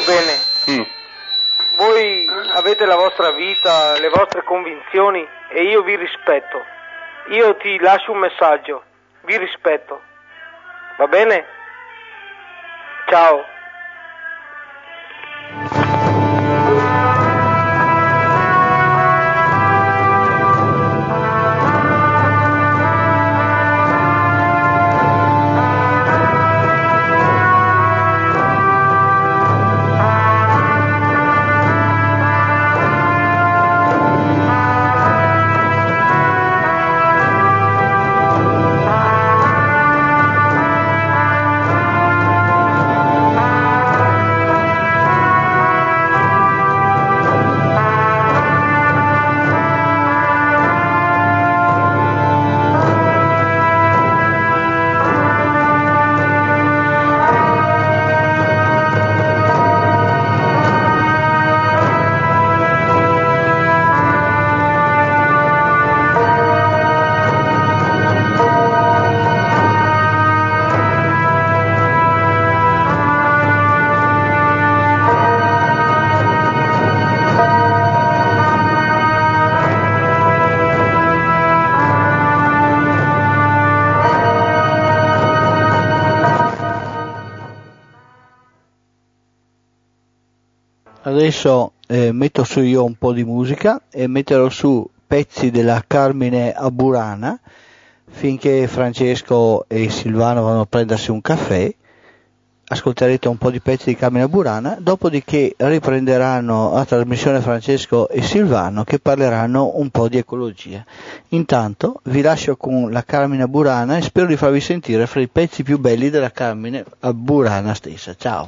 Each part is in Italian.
bene. Voi avete la vostra vita, le vostre convinzioni e io vi rispetto. Io ti lascio un messaggio. Vi rispetto. Va bene? Ciao. Adesso metto su io un po' di musica e metterò su pezzi della Carmine Burana finché Francesco e Silvano vanno a prendersi un caffè. Ascolterete un po' di pezzi di Carmine Burana, dopodiché riprenderanno la trasmissione Francesco e Silvano che parleranno un po' di ecologia. Intanto vi lascio con la Carmine Burana e spero di farvi sentire fra i pezzi più belli della Carmine Burana stessa. Ciao!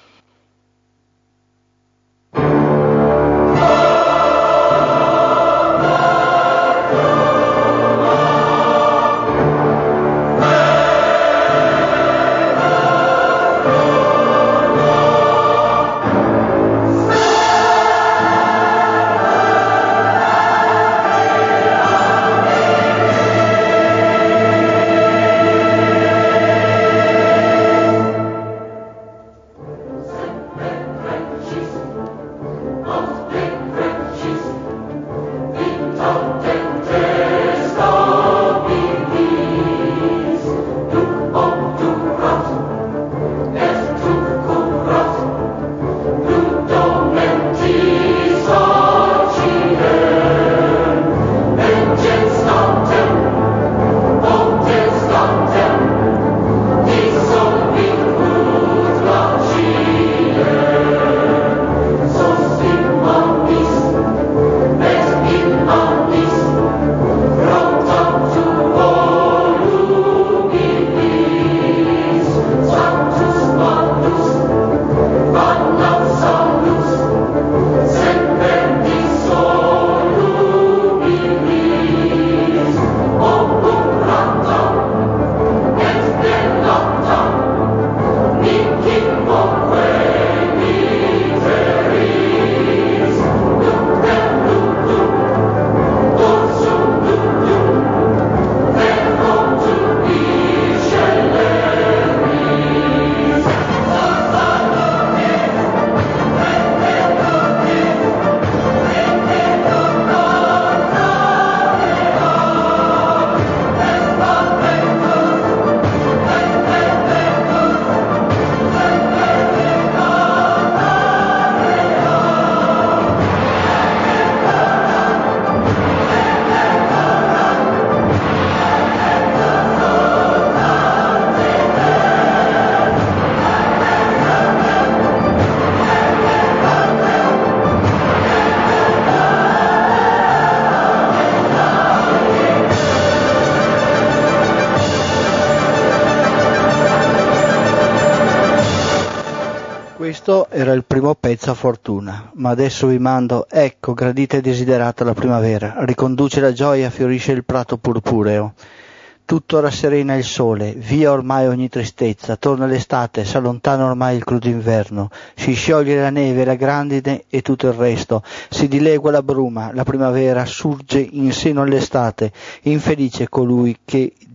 Questo era il primo pezzo a fortuna, ma adesso vi mando, ecco, gradita e desiderata la primavera, riconduce la gioia, fiorisce il prato purpureo. Tutto rasserena il sole, via ormai ogni tristezza, torna l'estate, s'allontana ormai il crudo inverno, si scioglie la neve, la grandine e tutto il resto, si dilegua la bruma, la primavera surge in seno all'estate, infelice colui che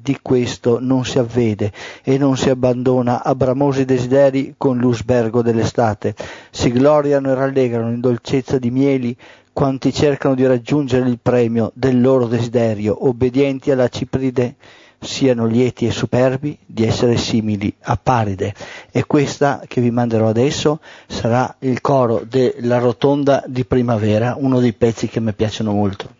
di questo non si avvede e non si abbandona a bramosi desideri con l'usbergo dell'estate. Si gloriano e rallegrano in dolcezza di mieli quanti cercano di raggiungere il premio del loro desiderio, obbedienti alla Cipride, siano lieti e superbi di essere simili a Paride. E questa che vi manderò adesso sarà il coro della Rotonda di Primavera, uno dei pezzi che mi piacciono molto.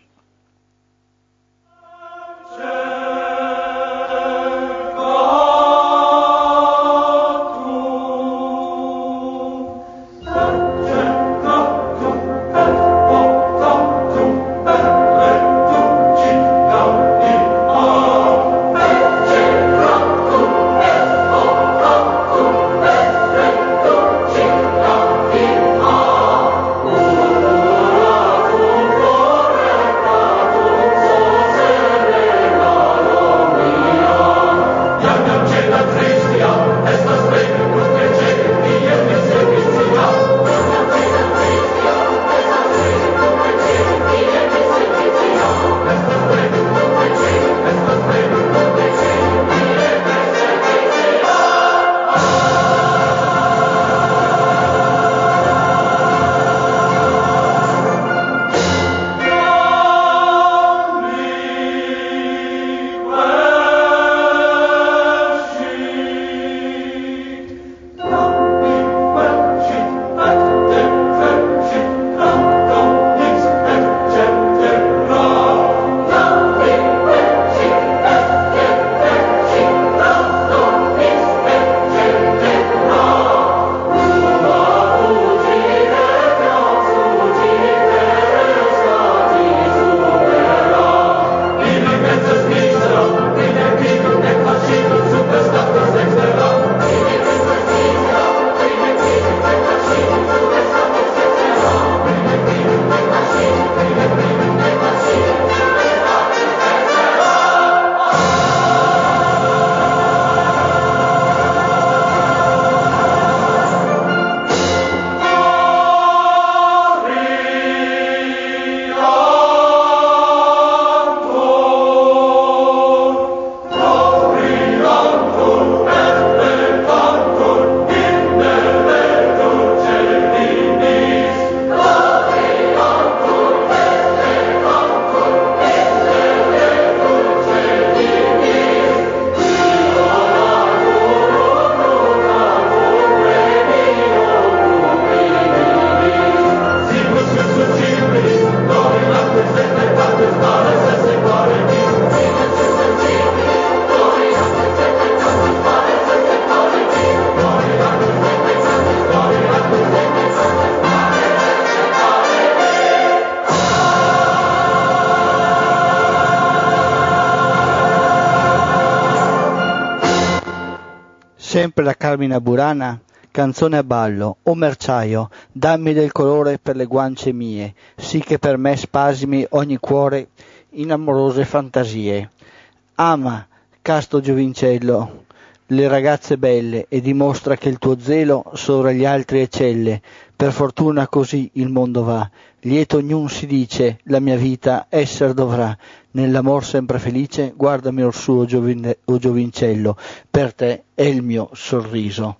Sempre la Carmina Burana, canzone a ballo, o merciaio, dammi del colore per le guance mie, sì che per me spasimi ogni cuore in amorose fantasie. Ama, casto giovincello, le ragazze belle e dimostra che il tuo zelo sovra gli altri eccelle. Per fortuna così il mondo va, lieto ognun si dice, la mia vita esser dovrà. Nell'amor sempre felice, guardami orsù o giovincello, per te è il mio sorriso.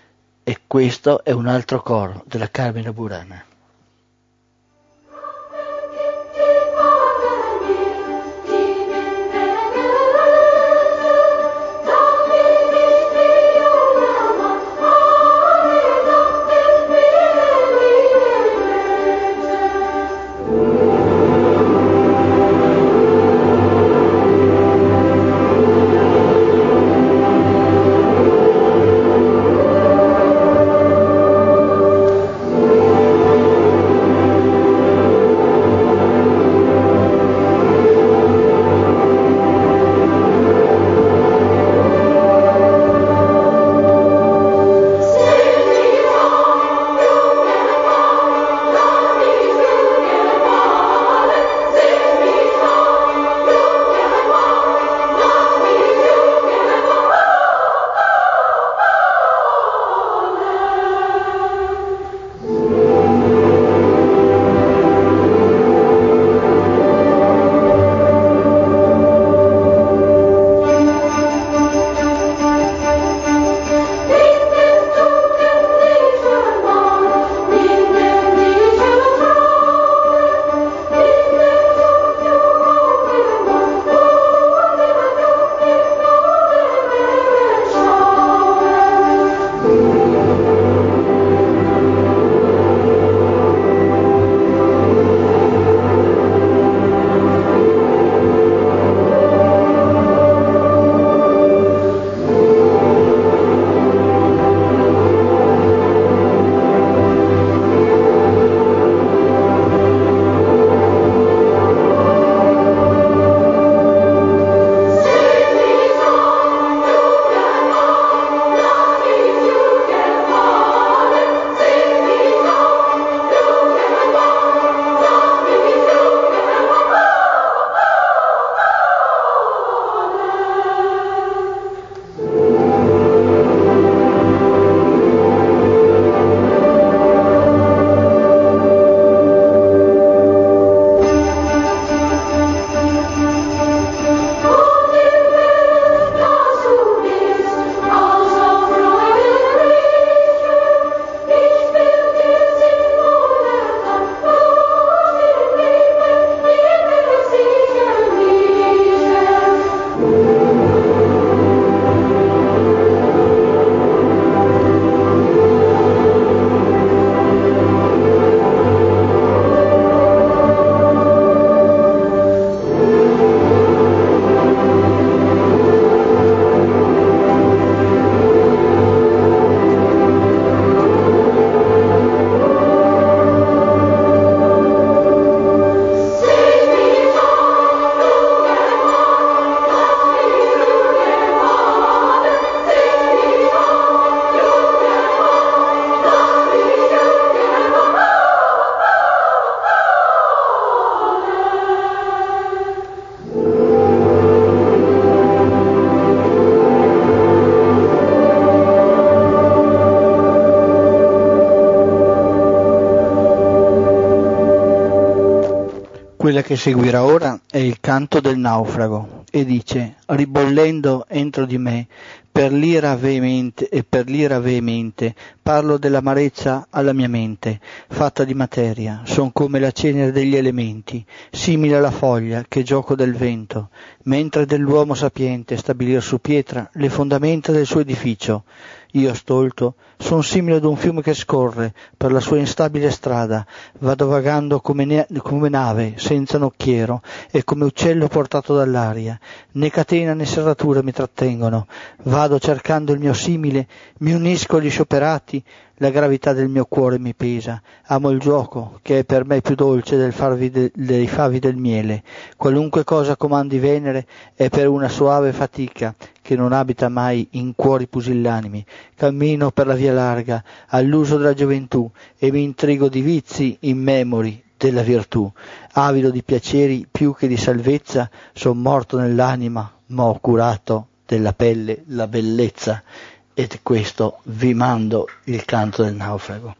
E questo è un altro coro della Carmina Burana. Quella che seguirà ora è il canto del naufrago e dice: ribollendo entro di me per l'ira veemente parlo dell'amarezza alla mia mente, fatta di materia, son come la cenere degli elementi, simile alla foglia che gioco del vento, mentre dell'uomo sapiente stabilir su pietra le fondamenta del suo edificio. Io stolto son simile ad un fiume che scorre per la sua instabile strada, vado vagando come nave senza nocchiero e come uccello portato dall'aria, né catena né serratura mi trattengono, vado cercando il mio simile, mi unisco agli scioperati, la gravità del mio cuore mi pesa, amo il gioco che è per me più dolce dei favi del miele, qualunque cosa comandi Venere è per una soave fatica che non abita mai in cuori pusillanimi, cammino per la via larga all'uso della gioventù e mi intrigo di vizi immemori della virtù, avido di piaceri più che di salvezza, son morto nell'anima ma ho curato della pelle la bellezza. Ed questo vi mando il canto del naufrago.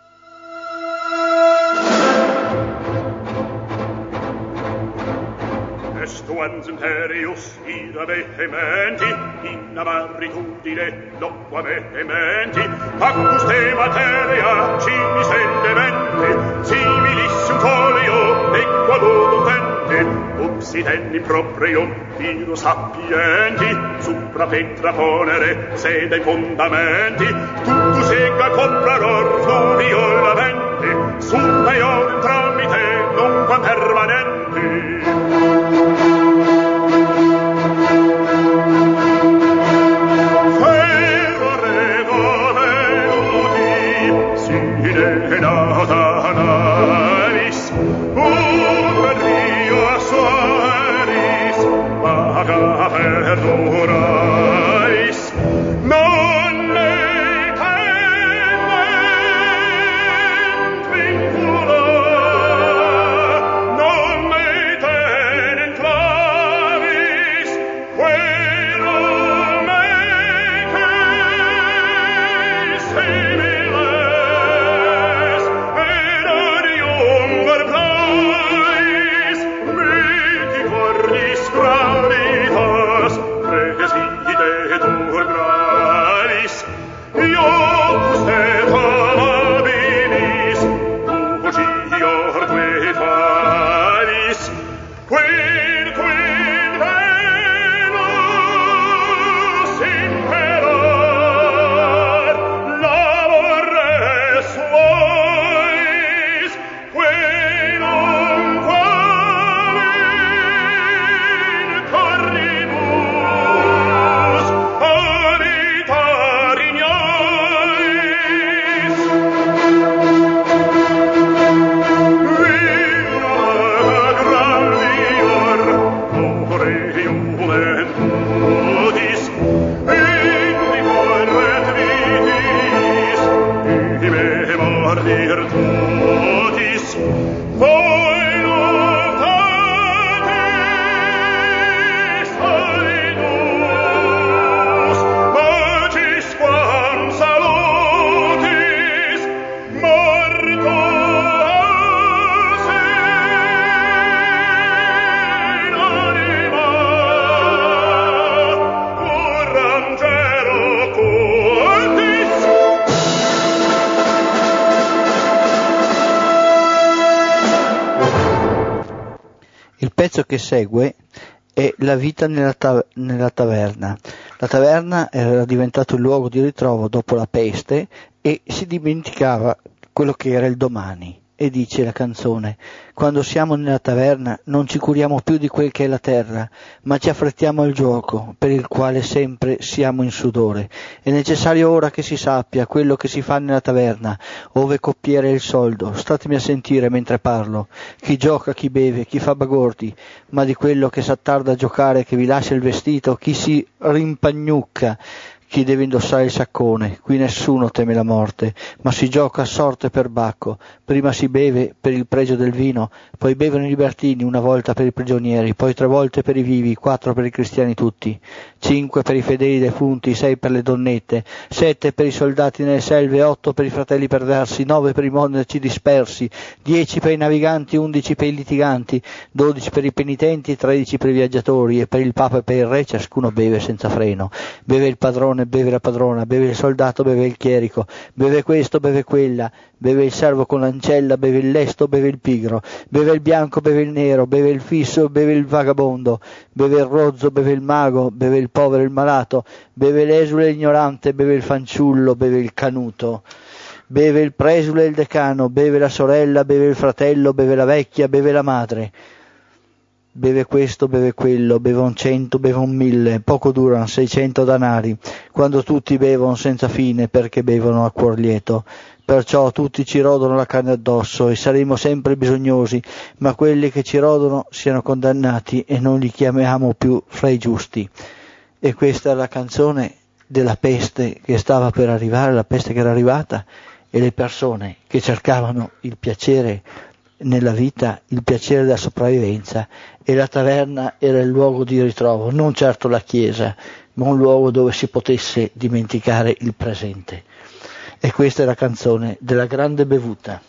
Estuans imperius ira vehementi, in amaritudine loqua vehementi, pactus te materia cimis elementi, similissum folio equa ludum tente, Obsidendi proprium virus sapienti, supra petra ponere sede i fondamenti, tutto sega compraror fluvio lavente, superior tramite non quam permanenti. Perdurais, non ne tenent vincula, non ne tenent clavis, querum mece similes, et adium verplais, miti cordis gravitas, presidetur gravis, iopus et amabilis, ugior que falis, quid Venus imperar, labores suois, quenum quam in carnibus habitar ignoris. Vira grandior aureum entutis, indicor et vitis, imemor virtutis, voluptatis alienus, magis quam salutis, morto in anima, curangero quantis. Il pezzo che segue è La vita nella taverna. La taverna era diventato il luogo di ritrovo dopo la peste e si dimenticava quello che era il domani. E dice la canzone: quando siamo nella taverna non ci curiamo più di quel che è la terra, ma ci affrettiamo al gioco, per il quale sempre siamo in sudore. È necessario ora che si sappia quello che si fa nella taverna, ove coppiere il soldo. Statemi a sentire mentre parlo. Chi gioca, chi beve, chi fa bagordi, ma di quello che s'attarda a giocare, che vi lascia il vestito, chi si rimpagnucca, chi deve indossare il saccone, qui nessuno teme la morte, ma si gioca a sorte per Bacco, prima si beve per il pregio del vino, poi bevono i libertini, una volta per i prigionieri, poi 3 volte per i vivi, 4 per i cristiani tutti, 5 per i fedeli defunti, 6 per le donnette, 7 per i soldati nelle selve, 8 per i fratelli perversi, 9 per i monaci dispersi, 10 per i naviganti, 11 per i litiganti, 12 per i penitenti, 13 per i viaggiatori, e per il Papa e per il Re ciascuno beve senza freno, beve il padrone, beve la padrona, beve il soldato, beve il chierico, beve questo, beve quella, beve il servo con l'ancella, beve il lesto, beve il pigro, beve il bianco, beve il nero, beve il fisso, beve il vagabondo, beve il rozzo, beve il mago, beve il povero e il malato, beve l'esule e l'ignorante, beve il fanciullo, beve il canuto, beve il presule e il decano, beve la sorella, beve il fratello, beve la vecchia, beve la madre. Beve questo, beve quello, bevon 100, bevon 1000, poco durano 600 danari, quando tutti bevono senza fine perché bevono a cuor lieto. Perciò tutti ci rodono la carne addosso e saremo sempre bisognosi, ma quelli che ci rodono siano condannati e non li chiamiamo più fra i giusti. E questa è la canzone della peste che stava per arrivare, la peste che era arrivata, e le persone che cercavano il piacere nella vita, il piacere della sopravvivenza, e la taverna era il luogo di ritrovo, non certo la chiesa, ma un luogo dove si potesse dimenticare il presente. E questa è la canzone della grande bevuta.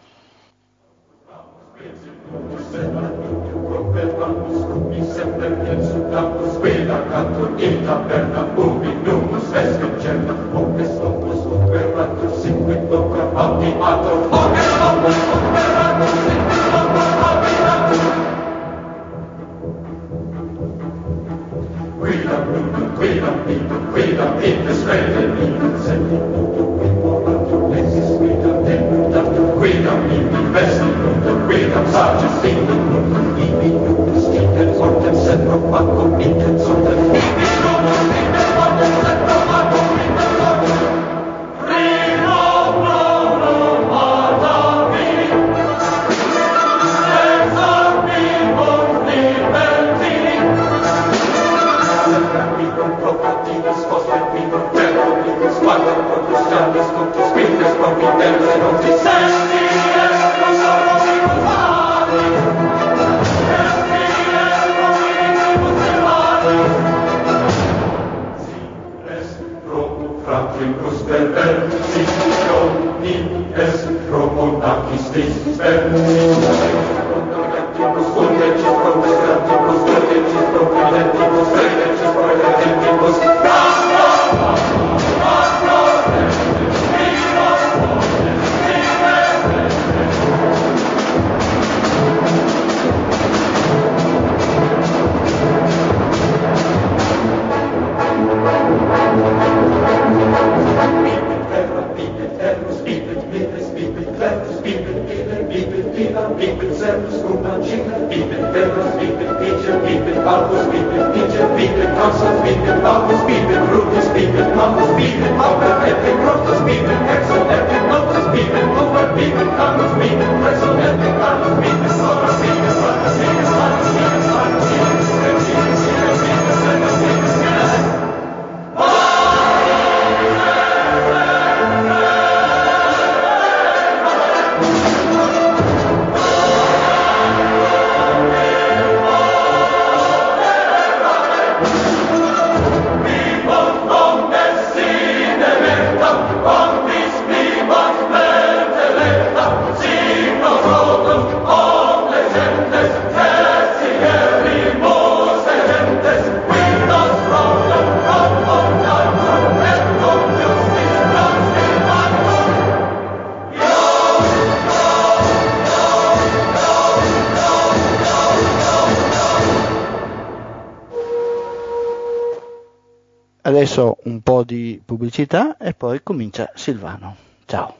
Adesso un po' di pubblicità e poi comincia Silvano. Ciao.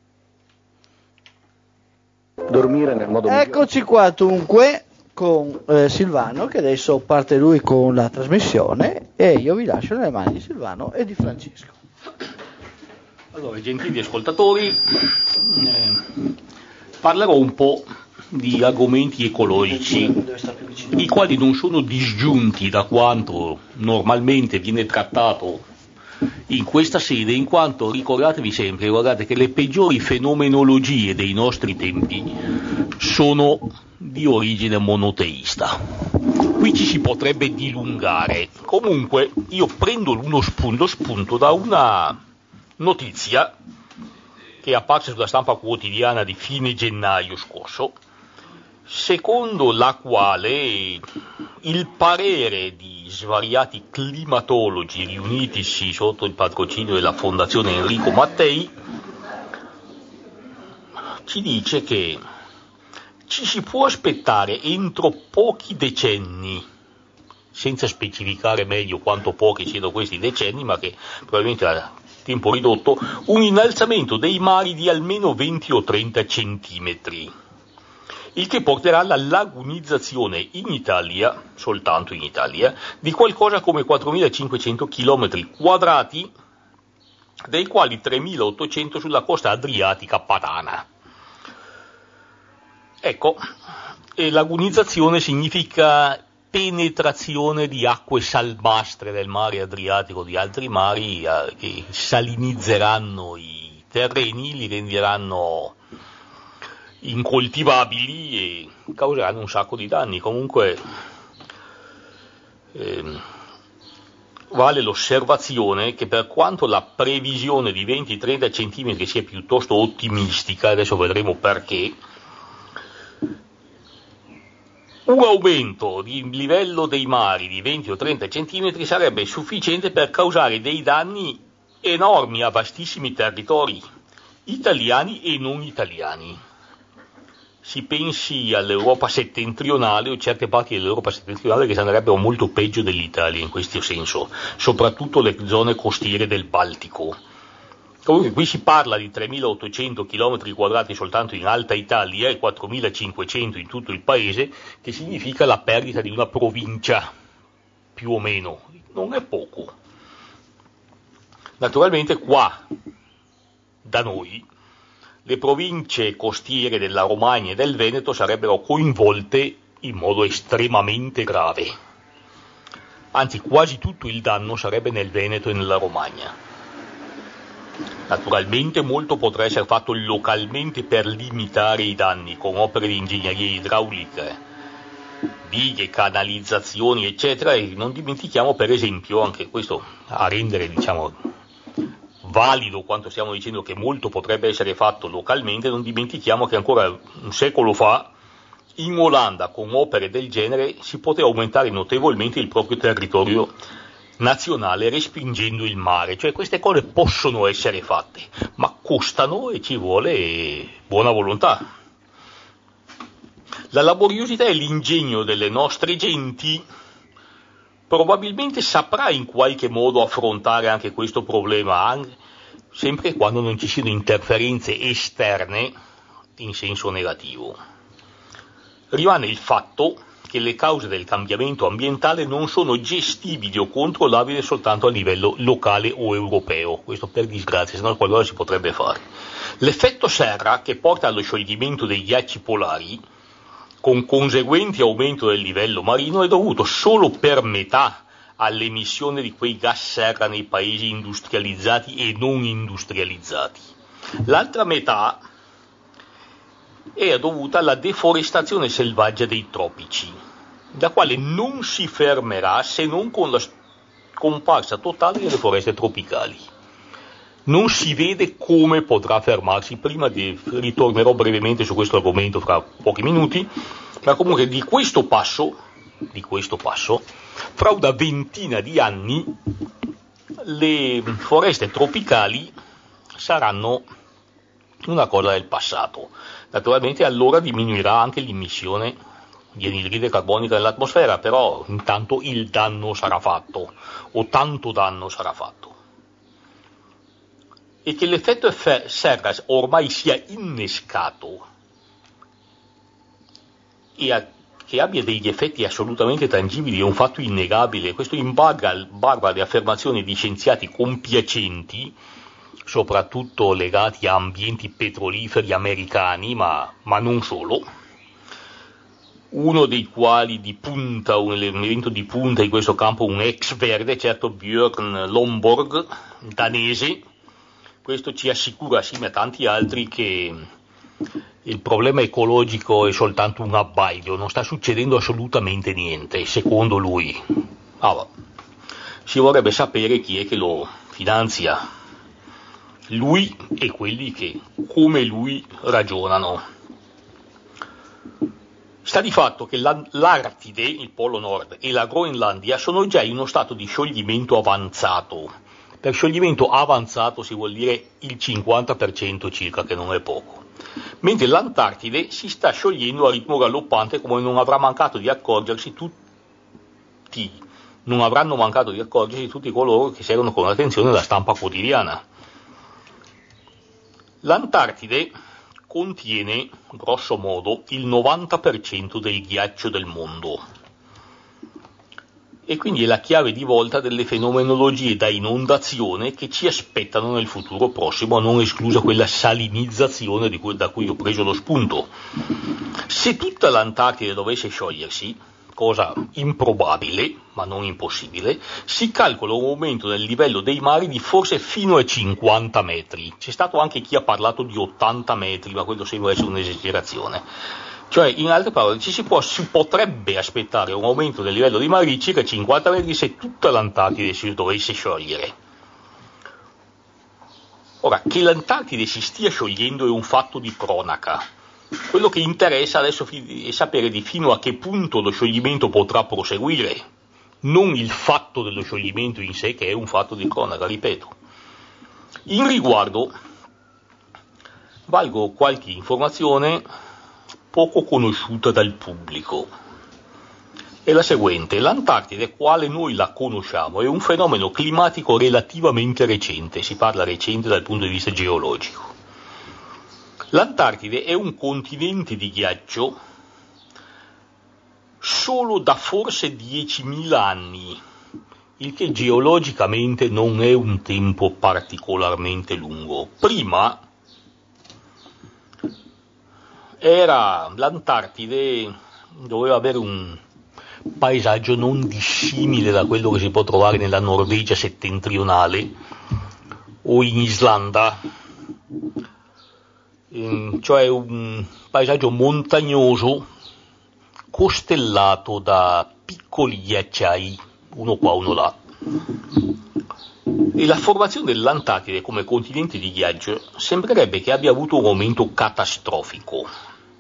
Dormire nel modo Eccoci qua dunque con Silvano, che adesso parte lui con la trasmissione e io vi lascio nelle mani di Silvano e di Francesco. Allora, gentili ascoltatori, parlerò un po' di argomenti ecologici, i quali non sono disgiunti da quanto normalmente viene trattato in questa sede, in quanto ricordatevi sempre, guardate che le peggiori fenomenologie dei nostri tempi sono di origine monoteista. Qui ci si potrebbe dilungare. Comunque io prendo lo spunto da una notizia che è apparsa sulla stampa quotidiana di fine gennaio scorso, secondo la quale il parere di svariati climatologi riunitisi sotto il patrocinio della Fondazione Enrico Mattei ci dice che ci si può aspettare entro pochi decenni, senza specificare meglio quanto pochi siano questi decenni, ma che probabilmente a tempo ridotto, un innalzamento dei mari di almeno 20 o 30 centimetri, il che porterà alla lagunizzazione in Italia, soltanto in Italia, di qualcosa come 4.500 km quadrati, dei quali 3.800 sulla costa adriatica padana. Ecco, e lagunizzazione significa penetrazione di acque salmastre del mare Adriatico, di altri mari, che salinizzeranno i terreni, li renderanno incoltivabili e causeranno un sacco di danni. Comunque vale l'osservazione che per quanto la previsione di 20-30 cm sia piuttosto ottimistica, adesso vedremo perché, un aumento di livello dei mari di 20 o 30 cm sarebbe sufficiente per causare dei danni enormi a vastissimi territori, italiani e non italiani. Si pensi all'Europa settentrionale o certe parti dell'Europa settentrionale che andrebbero molto peggio dell'Italia in questo senso, soprattutto le zone costiere del Baltico. Comunque qui si parla di 3.800 km quadrati soltanto in Alta Italia e 4.500 in tutto il paese, che significa la perdita di una provincia, più o meno. Non è poco. Naturalmente qua, da noi, le province costiere della Romagna e del Veneto sarebbero coinvolte in modo estremamente grave. Anzi, quasi tutto il danno sarebbe nel Veneto e nella Romagna. Naturalmente molto potrà essere fatto localmente per limitare i danni con opere di ingegneria idraulica, dighe, canalizzazioni eccetera, e non dimentichiamo per esempio, anche questo a rendere valido quanto stiamo dicendo che molto potrebbe essere fatto localmente, non dimentichiamo che ancora un secolo fa in Olanda con opere del genere si poteva aumentare notevolmente il proprio territorio nazionale respingendo il mare. Cioè queste cose possono essere fatte, ma costano e ci vuole buona volontà. La laboriosità e l'ingegno delle nostre genti probabilmente saprà in qualche modo affrontare anche questo problema, sempre quando non ci siano interferenze esterne in senso negativo. Rimane il fatto che le cause del cambiamento ambientale non sono gestibili o controllabili soltanto a livello locale o europeo, questo per disgrazia, se no qualcosa si potrebbe fare. L'effetto serra, che porta allo scioglimento dei ghiacci polari, con conseguente aumento del livello marino, è dovuto solo per metà all'emissione di quei gas serra nei paesi industrializzati e non industrializzati. L'altra metà è dovuta alla deforestazione selvaggia dei tropici, la quale non si fermerà se non con la scomparsa totale delle foreste tropicali. Non si vede come potrà fermarsi. Ritornerò brevemente su questo argomento fra pochi minuti, ma comunque di questo passo, fra una ventina di anni, le foreste tropicali saranno una cosa del passato. Naturalmente allora diminuirà anche l'emissione di anidride carbonica nell'atmosfera, però intanto il danno sarà fatto, o tanto danno sarà fatto. E che l'effetto serra ormai sia innescato e che abbia degli effetti assolutamente tangibili è un fatto innegabile. Questo in barba alle affermazioni di scienziati compiacenti, soprattutto legati a ambienti petroliferi americani, ma non solo, uno dei quali di punta, un elemento di punta in questo campo, un ex verde, certo Björn Lomborg, danese. Questo ci assicura, assieme a tanti altri, che il problema ecologico è soltanto un abbaglio, non sta succedendo assolutamente niente, secondo lui. Si vorrebbe sapere chi è che lo finanzia, lui e quelli che, come lui, ragionano. Sta di fatto che l'Artide, il Polo Nord, e la Groenlandia sono già in uno stato di scioglimento avanzato. Per scioglimento avanzato si vuol dire il 50% circa, che non è poco. Mentre l'Antartide si sta sciogliendo a ritmo galoppante, come non avranno mancato di accorgersi tutti coloro che seguono con attenzione la stampa quotidiana. L'Antartide contiene, grosso modo, il 90% del ghiaccio del mondo e quindi è la chiave di volta delle fenomenologie da inondazione che ci aspettano nel futuro prossimo, non esclusa quella salinizzazione da cui ho preso lo spunto. Se tutta l'Antartide dovesse sciogliersi, cosa improbabile, ma non impossibile, si calcola un aumento del livello dei mari di forse fino a 50 metri. C'è stato anche chi ha parlato di 80 metri, ma quello sembra essere un'esagerazione. Cioè, in altre parole, si potrebbe aspettare un aumento del livello dei mari di circa 50 metri se tutta l'Antartide si dovesse sciogliere. Ora, che l'Antartide si stia sciogliendo è un fatto di cronaca. Quello che interessa adesso è sapere fino a che punto lo scioglimento potrà proseguire, non il fatto dello scioglimento in sé, che è un fatto di cronaca, ripeto. In riguardo, valgo qualche informazione poco conosciuta dal pubblico. È la seguente: l'Antartide, quale noi la conosciamo, è un fenomeno climatico relativamente recente, si parla recente dal punto di vista geologico. L'Antartide è un continente di ghiaccio solo da forse 10.000 anni, il che geologicamente non è un tempo particolarmente lungo. Prima l'Antartide doveva avere un paesaggio non dissimile da quello che si può trovare nella Norvegia settentrionale o in Islanda, cioè un paesaggio montagnoso costellato da piccoli ghiacciai, uno qua uno là. E la formazione dell'Antartide come continente di ghiaccio sembrerebbe che abbia avuto un aumento catastrofico,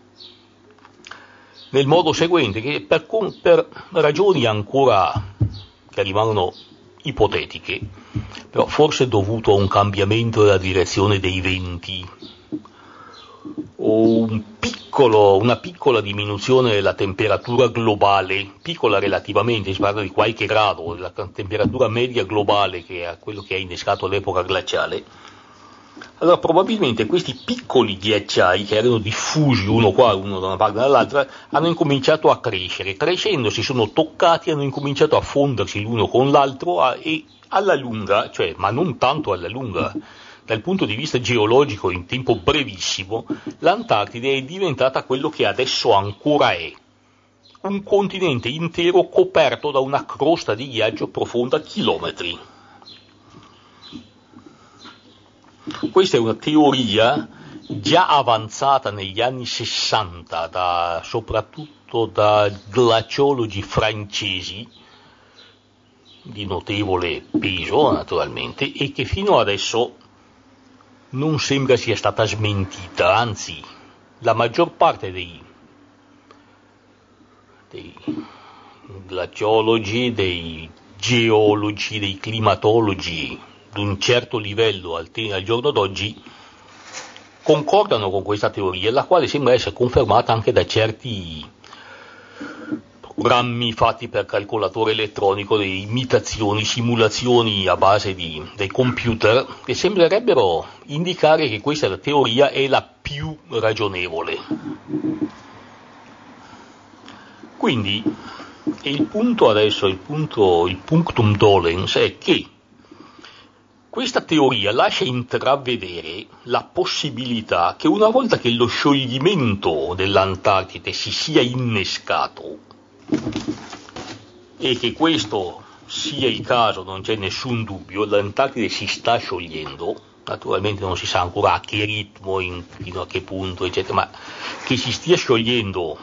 nel modo seguente, che per ragioni ancora che rimangono ipotetiche, però forse dovuto a un cambiamento della direzione dei venti o una piccola diminuzione della temperatura globale, piccola relativamente, si parla di qualche grado, la temperatura media globale, che è quello che ha innescato l'epoca glaciale. Allora probabilmente questi piccoli ghiacciai, che erano diffusi uno qua, uno da una parte e dall'altra, hanno incominciato a crescere. Crescendo si sono toccati, hanno incominciato a fondersi l'uno con l'altro e alla lunga, cioè, ma non tanto alla lunga, dal punto di vista geologico in tempo brevissimo, l'Antartide è diventata quello che adesso ancora è: un continente intero coperto da una crosta di ghiaccio profonda chilometri. Questa è una teoria già avanzata negli anni 60, soprattutto da glaciologi francesi, di notevole peso naturalmente, e che fino adesso non sembra sia stata smentita, anzi la maggior parte dei glaciologi, dei geologi, dei climatologi di un certo livello al giorno d'oggi concordano con questa teoria, la quale sembra essere confermata anche da certi programmi fatti per calcolatore elettronico, di imitazioni, simulazioni a base dei computer, che sembrerebbero indicare che questa teoria è la più ragionevole. Quindi il punto adesso, il punctum dolens è che Questa teoria lascia intravedere la possibilità che una volta che lo scioglimento dell'Antartide si sia innescato, e che questo sia il caso, non c'è nessun dubbio, l'Antartide si sta sciogliendo, naturalmente non si sa ancora a che ritmo, fino a che punto, eccetera, ma che si stia sciogliendo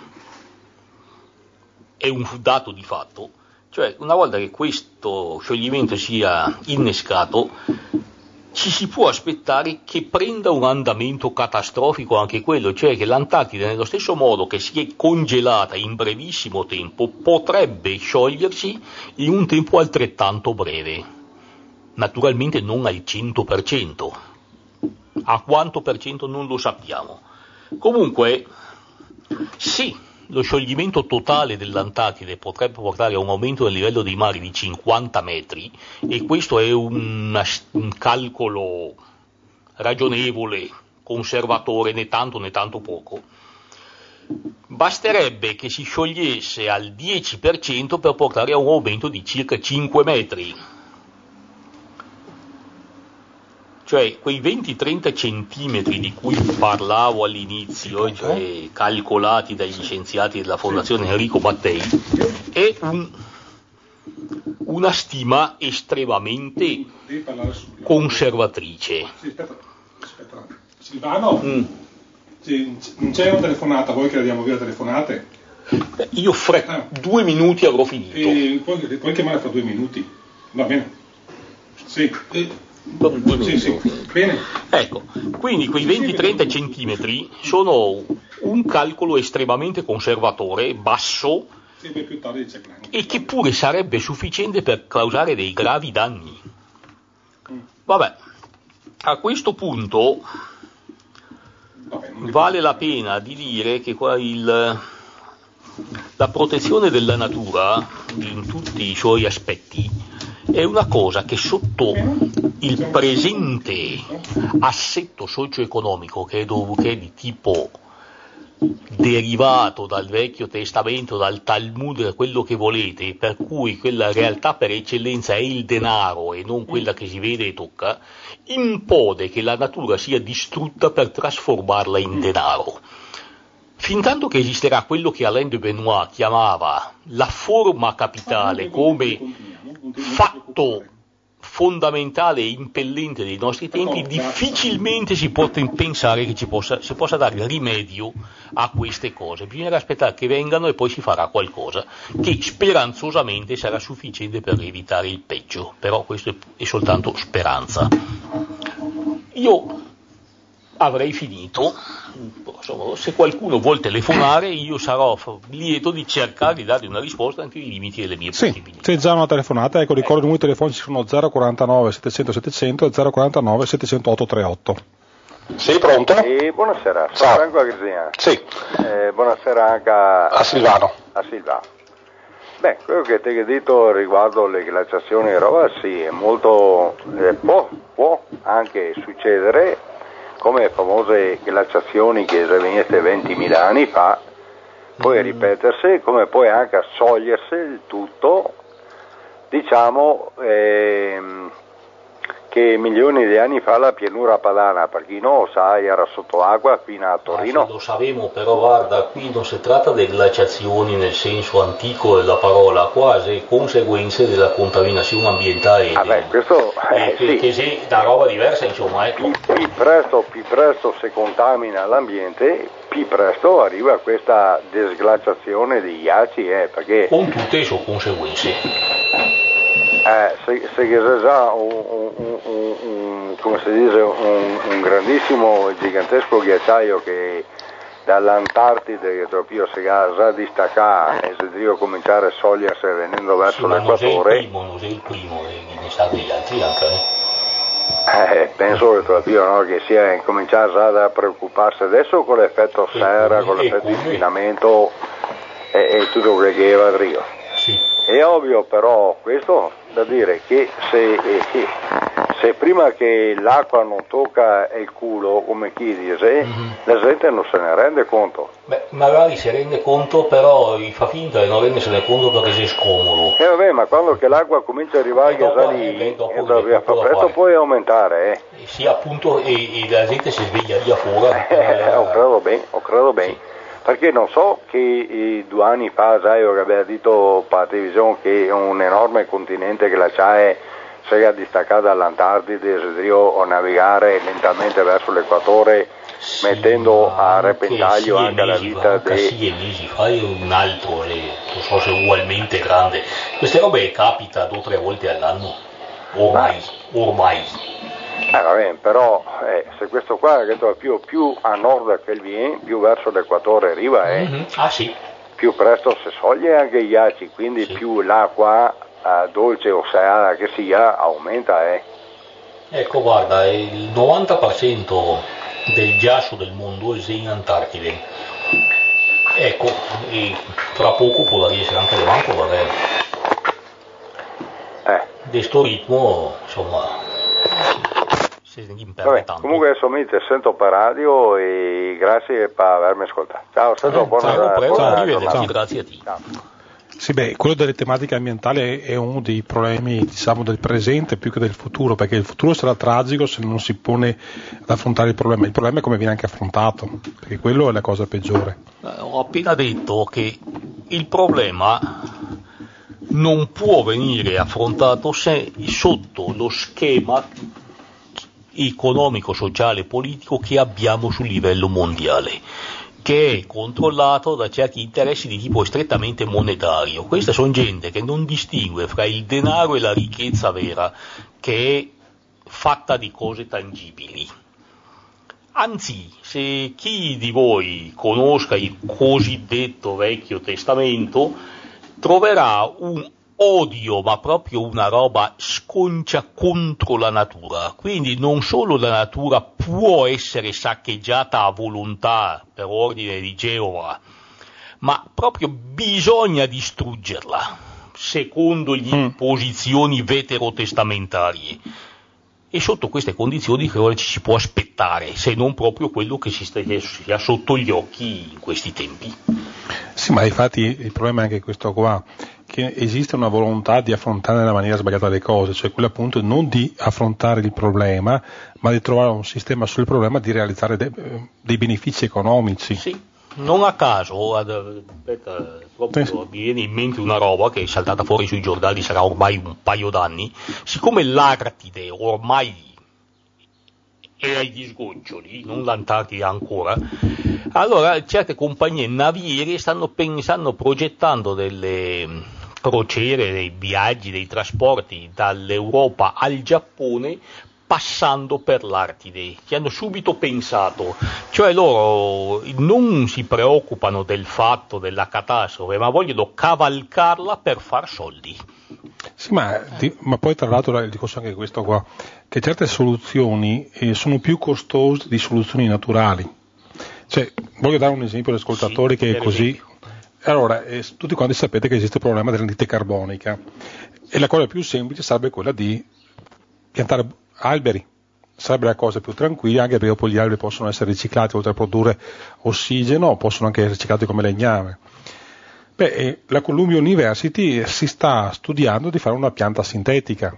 è un dato di fatto. Cioè, una volta che questo scioglimento sia innescato, ci si può aspettare che prenda un andamento catastrofico anche quello, cioè che l'Antartide, nello stesso modo che si è congelata in brevissimo tempo, potrebbe sciogliersi in un tempo altrettanto breve. Naturalmente non al 100%. A quanto per cento non lo sappiamo. Comunque, sì, lo scioglimento totale dell'Antartide potrebbe portare a un aumento del livello dei mari di 50 metri, e questo è un calcolo ragionevole, conservatore, né tanto poco. Basterebbe che si sciogliesse al 10% per portare a un aumento di circa 5 metri. Cioè quei 20-30 centimetri di cui parlavo all'inizio, cioè calcolati dagli scienziati della Fondazione Enrico Mattei, è una stima estremamente conservatrice. Aspetta. Silvano, non c'è una telefonata, vuoi che la diamo via telefonate? Io 2 minuti avrò finito. Puoi chiamare fra 2 minuti, va bene? Sì. Sì, bene. Ecco, quindi quei 20-30 centimetri sono un calcolo estremamente conservatore, basso, e che pure sarebbe sufficiente per causare dei gravi danni. Vabbè, a questo punto vale la pena di dire che la protezione della natura in tutti i suoi aspetti è una cosa che sotto il presente assetto socio-economico, che è di tipo derivato dal Vecchio Testamento, dal Talmud, da quello che volete, per cui quella realtà per eccellenza è il denaro e non quella che si vede e tocca, impone che la natura sia distrutta per trasformarla in denaro. Fintanto che esisterà quello che Alain de Benoist chiamava la forma capitale come fatto fondamentale e impellente dei nostri tempi, difficilmente si può pensare che si possa dare rimedio a queste cose. Bisognerà aspettare che vengano e poi si farà qualcosa che speranzosamente sarà sufficiente per evitare il peggio, però questo è soltanto speranza. Io avrei finito. Insomma, se qualcuno vuol telefonare, io sarò lieto di cercare di dargli una risposta anche ai limiti delle mie possibilità. C'è già una telefonata, ecco, ricordo i numeri telefonici sono 049 700 700 e 049 708 38. Sì, pronto? Buonasera, sono Ciao. Franco Agriziani. Sì. Buonasera anche a Silvano. Beh, quello che ti ho detto riguardo le glaciazioni e roba, sì, è molto, può anche succedere, come famose glaciazioni che sono venute 20.000 anni fa, poi ripetersi, come poi anche sciogliersi il tutto, diciamo che milioni di anni fa la pianura padana, per chi non lo sa, era sotto acqua fino a Torino. Sì, lo sapevamo, però guarda, qui non si tratta di glaciazioni nel senso antico della parola, quasi conseguenze della contaminazione ambientale. Questo sì. Che sì, da roba diversa, insomma, ecco. Più presto si contamina l'ambiente, più presto arriva questa desglaciazione dei ghiacci, perché con tutte le sue conseguenze. Se c'è già come si dice, un grandissimo e gigantesco ghiacciaio che dall'Antartide che proprio si è già distaccato e si deve cominciare a sciogliersi venendo verso l'equatore. Non è il primo ne sta degli altri anche, penso che proprio che sia incominciare già a preoccuparsi adesso con l'effetto serra, con l'effetto inquinamento e tutto quello che va Rio. Sì. È ovvio però questo da dire che se prima prima che l'acqua non tocca il culo, come chi dice, la gente non se ne rende conto. Beh, magari si rende conto, però fa finta di non rendersene conto perché sei scomodo. Vabbè, ma quando che l'acqua comincia a arrivare a salire, fa presto puoi aumentare, Sì, appunto, e la gente si sveglia via fuori. Ho credo bene. Perché non so che 2 anni fa, sai, che aveva detto per la televisione che un enorme continente che la c'è si è distaccato dall'Antartide, si riesce a navigare lentamente verso l'equatore, sì, mettendo a repentaglio anche la vita dei... Sì, mesi, fai un altro, non so se ugualmente grande. Queste robe capita 2 o 3 volte all'anno, ormai. Va bene, però se questo qua è più a nord che viene, più verso l'equatore arriva, sì. Più presto si scioglie anche i ghiacci, quindi sì, più l'acqua dolce o salata che sia aumenta. Ecco, guarda, il 90% del ghiaccio del mondo è in Antartide. Ecco, e fra poco può essere anche le banco, di sto ritmo, insomma... Vabbè, comunque adesso mi sento per radio e grazie per avermi ascoltato. Ciao, buona grazie a te. Ciao. Sì, quello delle tematiche ambientali è uno dei problemi, diciamo, del presente più che del futuro, perché il futuro sarà tragico se non si pone ad affrontare il problema. Il problema è come viene anche affrontato, perché quello è la cosa peggiore. Ho appena detto che il problema non può venire affrontato se sotto lo schema economico, sociale e politico che abbiamo sul livello mondiale, che è controllato da certi interessi di tipo strettamente monetario. Queste sono gente che non distingue fra il denaro e la ricchezza vera, che è fatta di cose tangibili. Anzi, se chi di voi conosca il cosiddetto Vecchio Testamento, troverà un odio, ma proprio una roba sconcia contro la natura. Quindi non solo la natura può essere saccheggiata a volontà per ordine di Geova, ma proprio bisogna distruggerla secondo le imposizioni veterotestamentarie. E sotto queste condizioni che ora ci si può aspettare, se non proprio quello che si ha sotto gli occhi in questi tempi. Sì, ma infatti il problema è anche questo qua, che esiste una volontà di affrontare nella maniera sbagliata le cose, cioè quella appunto non di affrontare il problema, ma di trovare un sistema sul problema di realizzare dei benefici economici. Sì, non a caso, mi viene in mente una roba che è saltata fuori sui giornali, sarà ormai un paio d'anni, siccome l'Artide ormai è ai disgoccioli, non l'Antartide ancora, allora certe compagnie naviere stanno progettando delle crociere, dei viaggi, dei trasporti dall'Europa al Giappone passando per l'Artide, che hanno subito pensato, cioè loro non si preoccupano del fatto della catastrofe, ma vogliono cavalcarla per far soldi. Sì, ma poi tra l'altro il discorso anche questo qua, che certe soluzioni sono più costose di soluzioni naturali. Cioè, voglio dare un esempio agli ascoltatori che è così. Esempio. Allora, tutti quanti sapete che esiste il problema dell'anidride carbonica e la cosa più semplice sarebbe quella di piantare alberi. Sarebbe la cosa più tranquilla, anche perché poi gli alberi possono essere riciclati, oltre a produrre ossigeno, possono anche essere riciclati come legname. La Columbia University si sta studiando di fare una pianta sintetica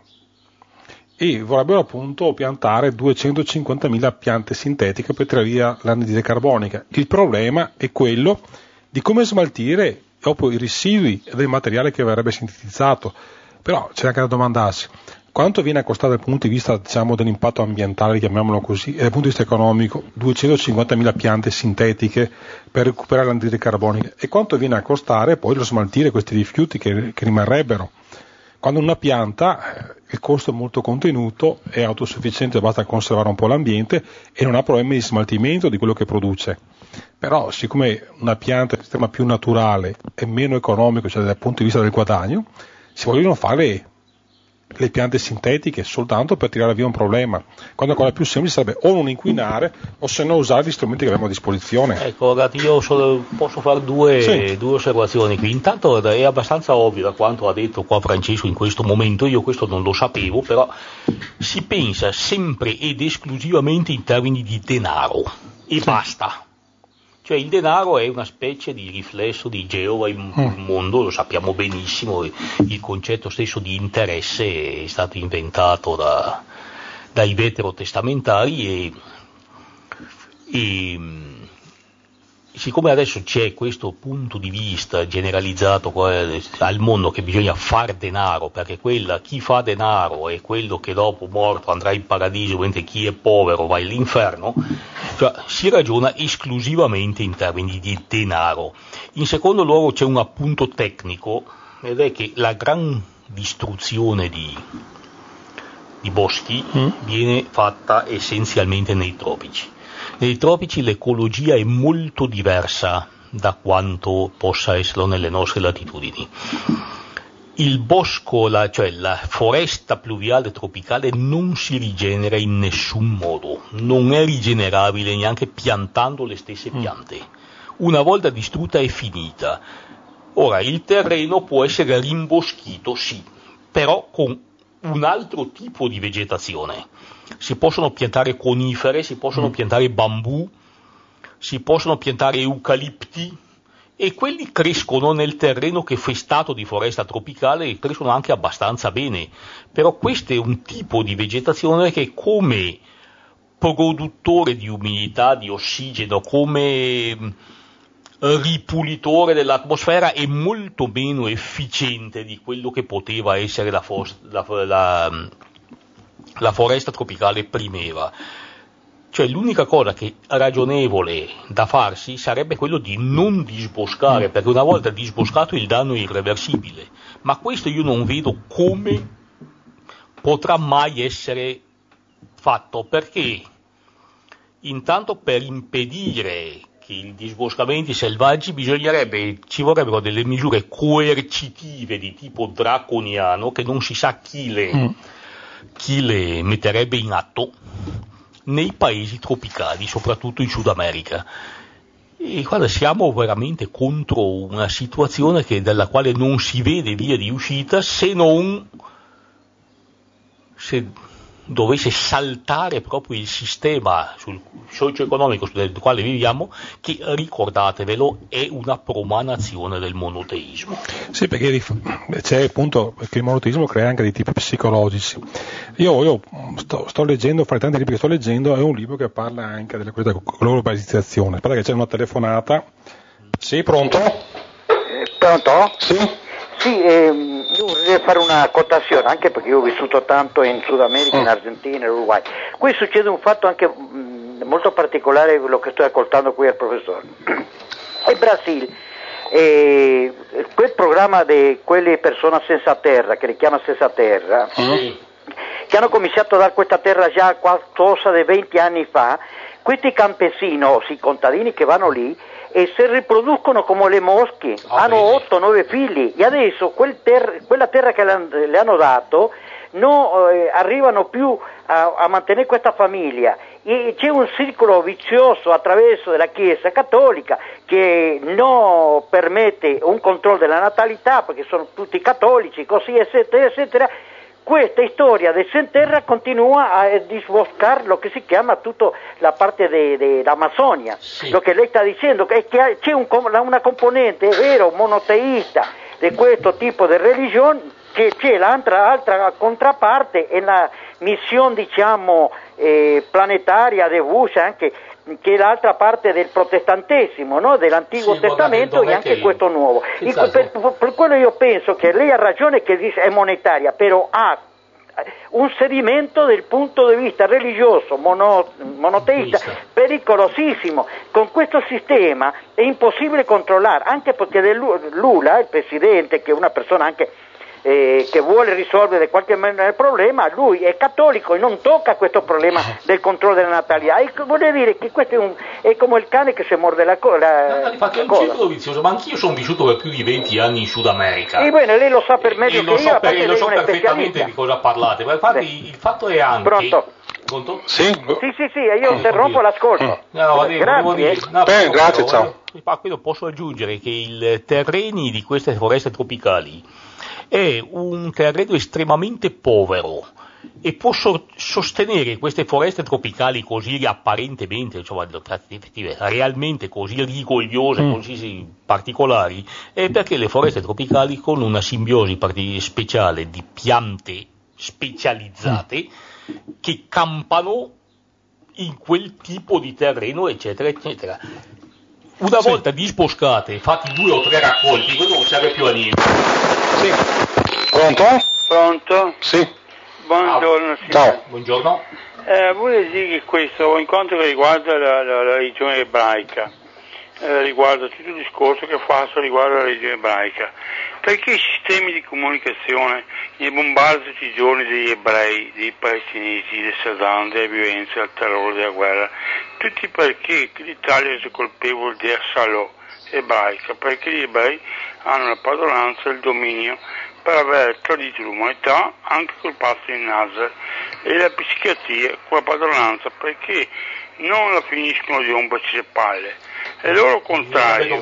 e vorrebbero appunto piantare 250.000 piante sintetiche per tirare via l'anidride carbonica. Il problema è quello di come smaltire dopo i residui del materiale che verrebbe sintetizzato. Però c'è anche da domandarsi quanto viene a costare dal punto di vista, diciamo, dell'impatto ambientale, chiamiamolo così, e dal punto di vista economico 250.000 piante sintetiche per recuperare l'anidride carbonica, e quanto viene a costare poi lo smaltire questi rifiuti che rimarrebbero. Quando una pianta, il costo è molto contenuto, è autosufficiente, basta conservare un po' l'ambiente e non ha problemi di smaltimento di quello che produce. Però siccome una pianta è un sistema più naturale e meno economico, cioè dal punto di vista del guadagno, si vogliono fare le piante sintetiche soltanto per tirare via un problema, quando la cosa più semplice sarebbe o non inquinare o se no usare gli strumenti che abbiamo a disposizione. Ecco, ragazzi, io posso fare due osservazioni qui. Intanto è abbastanza ovvio da quanto ha detto qua Francesco in questo momento, io questo non lo sapevo, però si pensa sempre ed esclusivamente in termini di denaro e basta. Cioè il denaro è una specie di riflesso di Geova in mondo, lo sappiamo benissimo, il concetto stesso di interesse è stato inventato dai veterotestamentari e siccome adesso c'è questo punto di vista generalizzato al mondo che bisogna far denaro, perché chi fa denaro è quello che dopo morto andrà in paradiso, mentre chi è povero va all'inferno, cioè, si ragiona esclusivamente in termini di denaro. In secondo luogo c'è un appunto tecnico, ed è che la gran distruzione di boschi viene fatta essenzialmente nei tropici. Nei tropici l'ecologia è molto diversa da quanto possa esserlo nelle nostre latitudini. Il bosco, cioè la foresta pluviale tropicale non si rigenera in nessun modo, non è rigenerabile neanche piantando le stesse piante. Una volta distrutta è finita. Ora, il terreno può essere rimboschito, sì, però con un altro tipo di vegetazione. Si possono piantare conifere, si possono piantare bambù, si possono piantare eucalipti e quelli crescono nel terreno che è stato di foresta tropicale e crescono anche abbastanza bene. Però questo è un tipo di vegetazione che come produttore di umidità, di ossigeno, come ripulitore dell'atmosfera è molto meno efficiente di quello che poteva essere la foresta tropicale primeva. Cioè l'unica cosa che è ragionevole da farsi sarebbe quello di non disboscare, perché una volta disboscato il danno è irreversibile, ma questo io non vedo come potrà mai essere fatto, perché intanto per impedire che i disboscamenti selvaggi ci vorrebbero delle misure coercitive di tipo draconiano che non si sa chi le metterebbe in atto nei paesi tropicali, soprattutto in Sud America. E guarda, siamo veramente contro una situazione dalla quale non si vede via di uscita, se non se dovesse saltare proprio il sistema socio-economico del quale viviamo, che, ricordatevelo, è una promanazione del monoteismo. Sì, perché c'è appunto che il monoteismo crea anche dei tipi psicologici. Io sto leggendo, fra i tanti libri che sto leggendo, è un libro che parla anche della globalizzazione. Aspetta che c'è una telefonata. Sì, pronto? Pronto? Sì. Sì, io vorrei fare una quotazione, anche perché io ho vissuto tanto in Sud America, in Argentina, in Uruguay. Qui succede un fatto anche molto particolare, quello che sto ascoltando qui al professore. In Brasile, quel programma di quelle persone senza terra, che le chiama senza terra, che hanno cominciato a dare questa terra già qualcosa di 20 anni fa, questi campesini, i contadini che vanno lì, e si riproducono come le mosche, hanno 8-9 figli, e adesso quella terra che le hanno dato non arrivano più a mantenere questa famiglia, e c'è un circolo vizioso attraverso della Chiesa Cattolica che non permette un controllo della natalità, perché sono tutti cattolici, così eccetera eccetera. Questa storia del Senterra continua a disboscare lo che si chiama tutta la parte dell'Amazzonia. Sì. Lo che lei sta dicendo è che c'è una componente, è vero, monoteista di questo tipo di religione, che c'è l'altra contraparte è la missione, diciamo, planetaria di Bush, anche che è l'altra parte del protestantesimo, no? Dell'Antico Testamento, e anche questo nuovo. Per quello io penso che lei ha ragione che dice è monetaria, però ha un sedimento del punto di vista religioso monoteista pericolosissimo. Con questo sistema è impossibile controllare, anche perché Lula, il presidente, che è una persona anche che vuole risolvere in qualche maniera il problema, lui è cattolico e non tocca questo problema del controllo della natalità. E vuol dire che questo è come il cane che si morde la coda. Infatti è un circolo vizioso, ma anch'io sono vissuto per più di 20 anni in Sud America. E bene, lei lo sa per meglio che io, lo so perfettamente di cosa parlate, ma infatti il fatto è anche... Pronto? Pronto? Sì, io interrompo l'ascolto. grazie, ciao. Quello posso aggiungere che i terreni di queste foreste tropicali è un terreno estremamente povero e può sostenere queste foreste tropicali così apparentemente, realmente così rigogliose, così particolari, è perché le foreste tropicali con una simbiosi speciale di piante specializzate che campano in quel tipo di terreno, eccetera, eccetera. Una volta disboscate, fatti 2 o 3 raccolti, quello non serve più a niente. Sì. Pronto? Pronto? Sì. Buongiorno. Ciao. Buongiorno. Volevo dire che questo incontro che riguarda la religione ebraica, riguarda tutto il discorso che faccio riguardo la religione ebraica, perché i sistemi di comunicazione, i bombardati tutti i giorni degli ebrei, dei palestinesi, del Saddam, della violenza, del terrore, della guerra, tutti perché l'Italia è colpevole di assalò ebraica, perché gli ebrei hanno la padronanza e il dominio per aver tradito l'umanità anche col patto di Nazar, e la psichiatria con la padronanza perché non la finiscono di romperci le palle. E loro contrario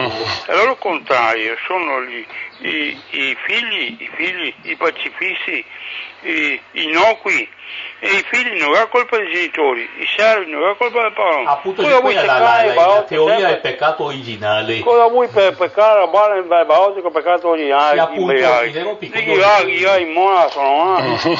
sono i figli, i pacifisti, innocui, e i figli non ha colpa dei genitori, i servi non ha colpa del padrone. Appunto, la teoria del peccato originale. Cosa vuoi per peccare a male il bautico peccato originale? Appunto, in mona sono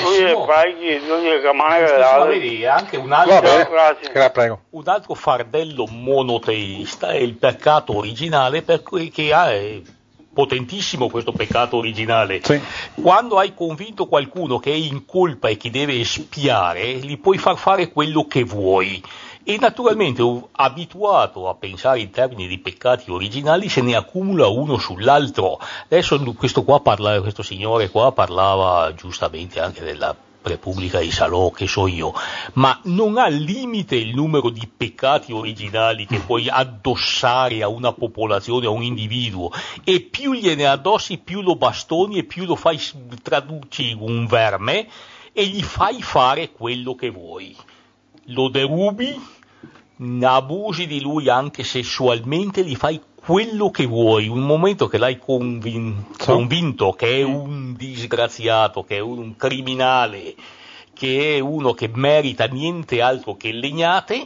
anche un altro, prego. Un altro fardello monoteista è il peccato originale, per cui che è potentissimo questo peccato originale. Sì. Quando hai convinto qualcuno che è in colpa e che deve espiare, gli puoi far fare quello che vuoi. E naturalmente, abituato a pensare in termini di peccati originali, se ne accumula uno sull'altro. Adesso questo signore qua parlava giustamente anche della Repubblica di Salò, che so io, ma non ha limite il numero di peccati originali che puoi addossare a una popolazione, a un individuo, e più gliene addossi, più lo bastoni e più lo fai traduci in un verme e gli fai fare quello che vuoi. Lo derubi, abusi di lui anche sessualmente, gli fai quello che vuoi. Un momento che l'hai convinto che è un disgraziato, che è un criminale, che è uno che merita niente altro che legnate,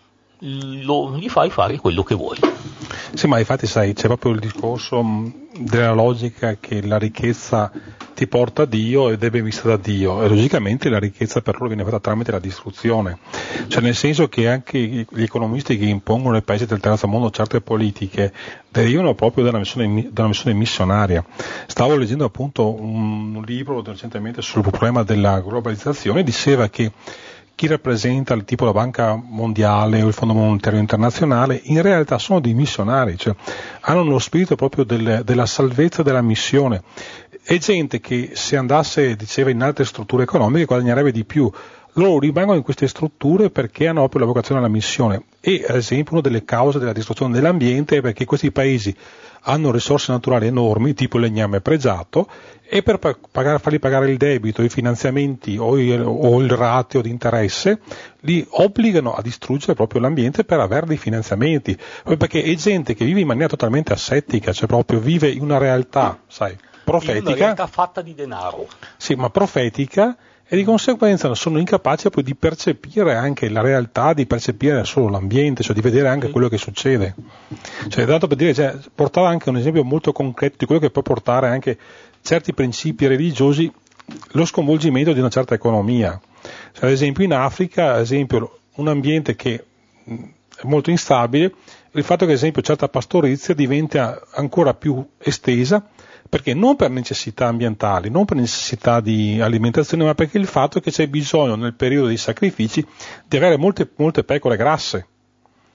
gli fai fare quello che vuoi. Sì, ma infatti sai, c'è proprio il discorso della logica che la ricchezza ti porta a Dio ed è ben vista da Dio, e logicamente la ricchezza per loro viene fatta tramite la distruzione, cioè nel senso che anche gli economisti che impongono ai paesi del terzo mondo certe politiche derivano proprio dalla missione missionaria. Stavo leggendo appunto un libro recentemente sul problema della globalizzazione, diceva che chi rappresenta il tipo la Banca Mondiale o il Fondo Monetario Internazionale in realtà sono dei missionari, cioè hanno uno spirito proprio della salvezza della missione. È gente che se andasse, diceva, in altre strutture economiche guadagnerebbe di più. Loro rimangono in queste strutture perché hanno proprio la vocazione alla missione, e ad esempio una delle cause della distruzione dell'ambiente è perché questi paesi hanno risorse naturali enormi, tipo il legname pregiato, e per fargli pagare il debito, i finanziamenti o il ratio di interesse, li obbligano a distruggere proprio l'ambiente per avere dei finanziamenti, perché è gente che vive in maniera totalmente asettica, cioè proprio vive in una realtà, sai, profetica. In una realtà fatta di denaro. Sì, ma profetica, e di conseguenza sono incapaci poi di percepire anche la realtà, di percepire solo l'ambiente, cioè di vedere anche quello che succede. Cioè, dato per dire, cioè, portava anche un esempio molto concreto di quello che può portare anche certi principi religiosi, lo sconvolgimento di una certa economia. Cioè, ad esempio in Africa, ad esempio, un ambiente che è molto instabile, il fatto che ad esempio certa pastorizia diventa ancora più estesa, perché non per necessità ambientali, non per necessità di alimentazione, ma perché il fatto che c'è bisogno nel periodo dei sacrifici di avere molte pecore grasse,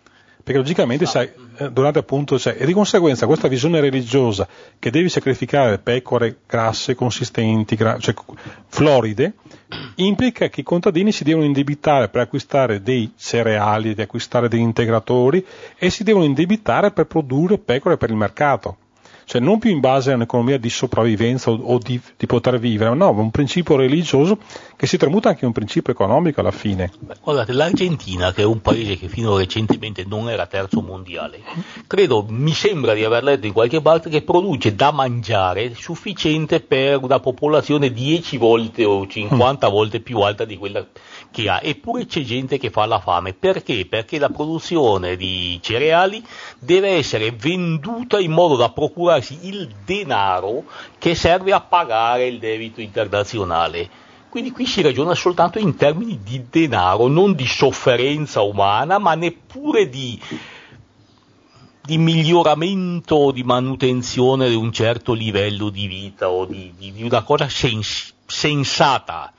perché logicamente sai, durante appunto, e di conseguenza questa visione religiosa che devi sacrificare pecore grasse, consistenti, cioè floride, implica che i contadini si devono indebitare per acquistare dei cereali, di acquistare degli integratori e si devono indebitare per produrre pecore per il mercato. Cioè non più in base a un'economia di sopravvivenza o di poter vivere, no, un principio religioso che si tramuta anche in un principio economico alla fine. Guardate, l'Argentina, che è un paese che fino recentemente non era terzo mondiale, credo, mi sembra di aver letto in qualche parte, che produce da mangiare sufficiente per una popolazione 10 volte o 50 volte più alta di quella che ha, eppure c'è gente che fa la fame. Perché? Perché la produzione di cereali deve essere venduta in modo da procurarsi il denaro che serve a pagare il debito internazionale. Quindi qui si ragiona soltanto in termini di denaro, non di sofferenza umana, ma neppure di miglioramento, di manutenzione di un certo livello di vita o di una cosa sensata.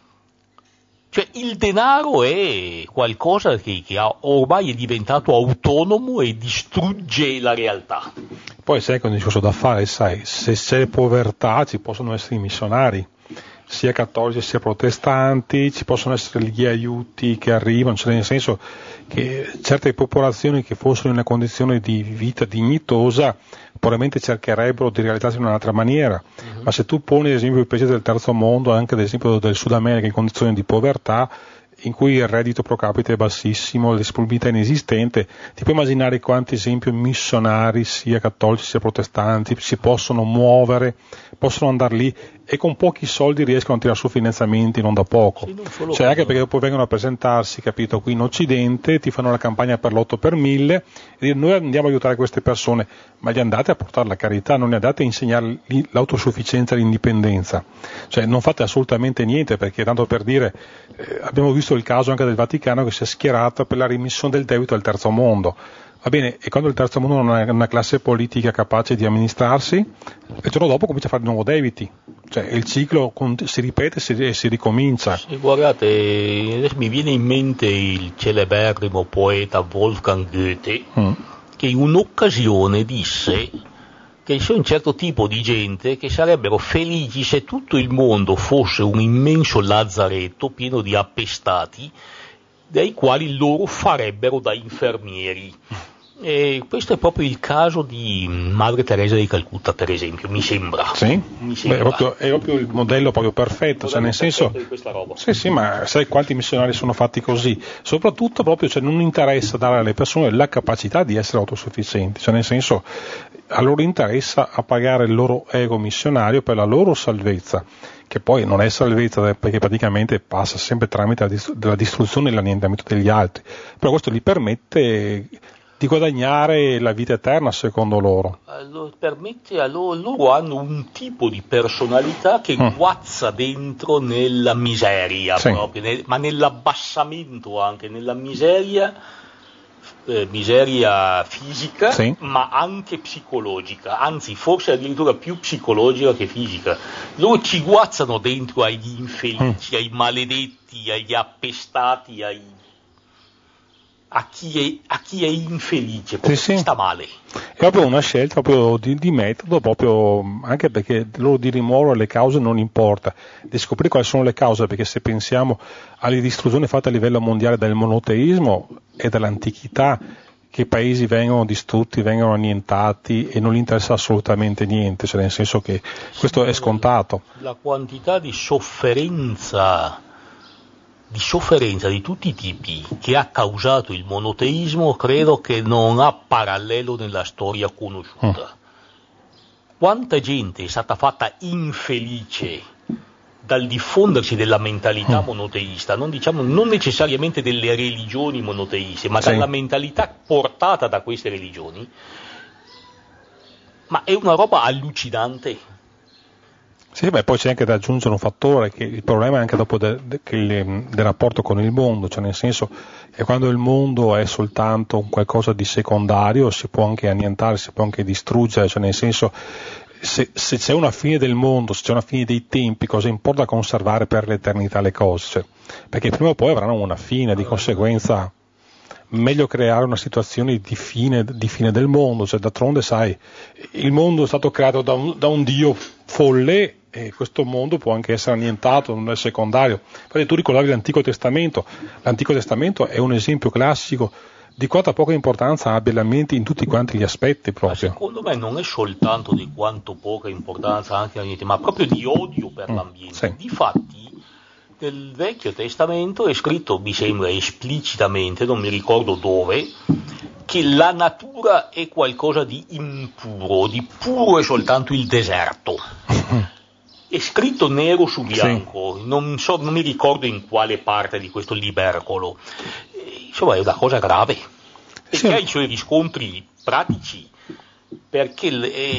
Cioè il denaro è qualcosa che ormai è diventato autonomo e distrugge la realtà. Poi sai che è un discorso da fare, sai, se c'è povertà ci possono essere i missionari, sia cattolici sia protestanti, ci possono essere gli aiuti che arrivano, cioè nel senso che certe popolazioni che fossero in una condizione di vita dignitosa probabilmente cercherebbero di realizzarsi in un'altra maniera, ma se tu poni ad esempio i paesi del terzo mondo, anche ad esempio del Sud America, in condizioni di povertà, in cui il reddito pro capite è bassissimo, la disponibilità è inesistente, ti puoi immaginare quanti esempio missionari, sia cattolici sia protestanti, si possono muovere, possono andare lì e con pochi soldi riescono a tirare su finanziamenti non da poco. Sì, cioè anche perché poi vengono a presentarsi, capito, qui in Occidente, ti fanno la campagna per l'8 per 1000 e dire noi andiamo a aiutare queste persone, ma gli andate a portare la carità, non gli andate a insegnare l'autosufficienza e l'indipendenza. Cioè non fate assolutamente niente, perché tanto per dire, abbiamo visto il caso anche del Vaticano che si è schierato per la rimissione del debito al terzo mondo. Va bene, e quando il terzo mondo non ha una classe politica capace di amministrarsi, il giorno dopo comincia a fare di nuovo debiti. Cioè il ciclo si ripete e si ricomincia. Sì, guardate, adesso mi viene in mente il celeberrimo poeta Wolfgang Goethe, che in un'occasione disse che c'è un certo tipo di gente che sarebbero felici se tutto il mondo fosse un immenso lazzaretto pieno di appestati, dai quali loro farebbero da infermieri. E questo è proprio il caso di Madre Teresa di Calcutta, per esempio, mi sembra. Sì? Mi sembra. Beh, è proprio il modello proprio perfetto, cioè nel senso. Di questa roba. Sì, ma sai quanti missionari sono fatti così? Soprattutto proprio, cioè, non interessa dare alle persone la capacità di essere autosufficienti, cioè nel senso a loro interessa appagare il loro ego missionario per la loro salvezza, che poi non è salvezza perché praticamente passa sempre tramite la distruzione e l'annientamento degli altri, però questo gli permette di guadagnare la vita eterna secondo loro. Permette a loro hanno un tipo di personalità che guazza dentro nella miseria, sì, proprio, ma nell'abbassamento anche, nella miseria fisica, sì, ma anche psicologica, anzi forse addirittura più psicologica che fisica. Loro ci guazzano dentro agli infelici, ai maledetti, agli appestati, a chi è infelice, perché sì, sta male. È proprio una scelta proprio di metodo, proprio anche perché loro di rimuovere le cause non importa, di scoprire quali sono le cause, perché se pensiamo alle distruzioni fatte a livello mondiale dal monoteismo e dall'antichità, che i paesi vengono distrutti, vengono annientati e non gli interessa assolutamente niente, cioè nel senso che questo è scontato. La quantità di sofferenza di tutti i tipi che ha causato il monoteismo credo che non ha parallelo nella storia conosciuta. Quanta gente è stata fatta infelice dal diffondersi della mentalità monoteista, non necessariamente delle religioni monoteiste, ma dalla mentalità portata da queste religioni, ma è una roba allucinante. Sì, beh, poi c'è anche da aggiungere un fattore, che il problema è anche dopo del rapporto con il mondo, cioè nel senso che quando il mondo è soltanto un qualcosa di secondario si può anche annientare, si può anche distruggere, cioè nel senso se c'è una fine del mondo, se c'è una fine dei tempi, cosa importa conservare per l'eternità le cose? Perché prima o poi avranno una fine, di conseguenza meglio creare una situazione di fine del mondo, cioè d'altronde sai, il mondo è stato creato da un Dio folle e questo mondo può anche essere annientato, non è secondario. Infatti tu ricordavi l'Antico Testamento è un esempio classico di quanta poca importanza abbia l'ambiente in tutti quanti gli aspetti proprio. Ma secondo me non è soltanto di quanto poca importanza anche l'ambiente, ma proprio di odio per l'ambiente. Sì. Difatti nel Vecchio Testamento è scritto, mi sembra esplicitamente, non mi ricordo dove, che la natura è qualcosa di impuro, di puro è soltanto il deserto. È scritto nero su bianco, sì. non mi ricordo in quale parte di questo libercolo. Insomma è una cosa grave e che ha i suoi riscontri pratici, perché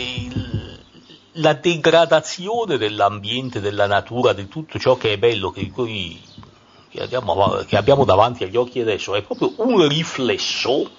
la degradazione dell'ambiente, della natura, di tutto ciò che è bello, che abbiamo davanti agli occhi adesso, è proprio un riflesso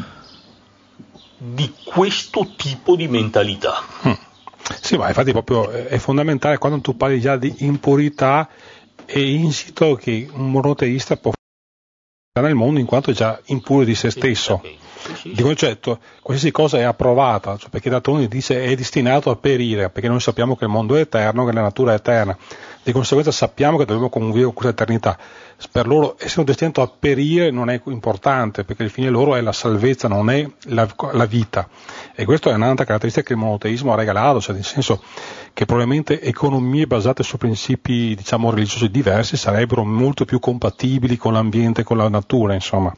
di questo tipo di mentalità. Sì, ma infatti proprio è fondamentale quando tu parli già di impurità, è insito che un monoteista può fare nel mondo in quanto è già impuro di se stesso. Di concetto, qualsiasi cosa è approvata, cioè perché d'altronde dice è destinato a perire, perché noi sappiamo che il mondo è eterno, che la natura è eterna, di conseguenza sappiamo che dobbiamo convivere con questa eternità. Per loro essere destinato a perire non è importante, perché il fine loro è la salvezza, non è la vita. E questa è un'altra caratteristica che il monoteismo ha regalato, cioè nel senso che probabilmente economie basate su principi, diciamo, religiosi diversi sarebbero molto più compatibili con l'ambiente, con la natura, insomma.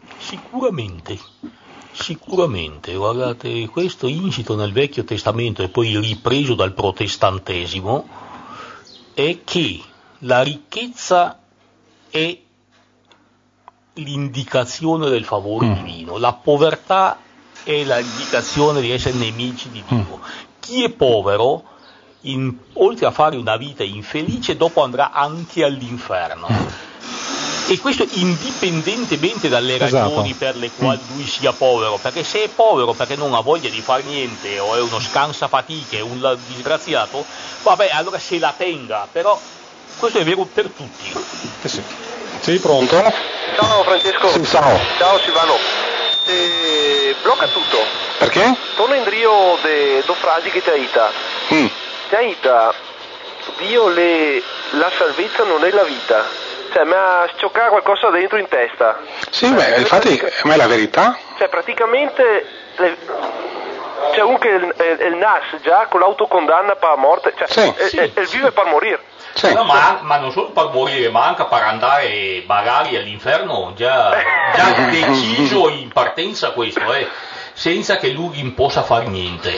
Sicuramente, guardate, questo insito nel Vecchio Testamento e poi ripreso dal protestantesimo è che la ricchezza è l'indicazione del favore divino, la povertà è l'indicazione di essere nemici di Dio. Chi è povero, oltre a fare una vita infelice, dopo andrà anche all'inferno. E questo indipendentemente dalle ragioni per le quali lui sia povero, perché se è povero perché non ha voglia di fare niente o è uno scansafatiche, un disgraziato, vabbè, allora se la tenga, però questo è vero per tutti. Sì. Sei pronto? Ciao Francesco. Sì, ciao. Ciao Silvano. Blocca tutto. Perché? Torna in drio do frasi che ti aita. Ti aita, Dio la salvezza non è la vita. Cioè, mi ha scioccato qualcosa dentro in testa. Sì, beh, infatti, ma è la verità. Cioè, praticamente, c'è uno che è il NAS già con l'autocondanna per la morte, cioè, è vive per morire. Sì. No, ma non solo per morire, ma anche per andare magari all'inferno, già deciso in partenza questo, senza che lui possa fare niente.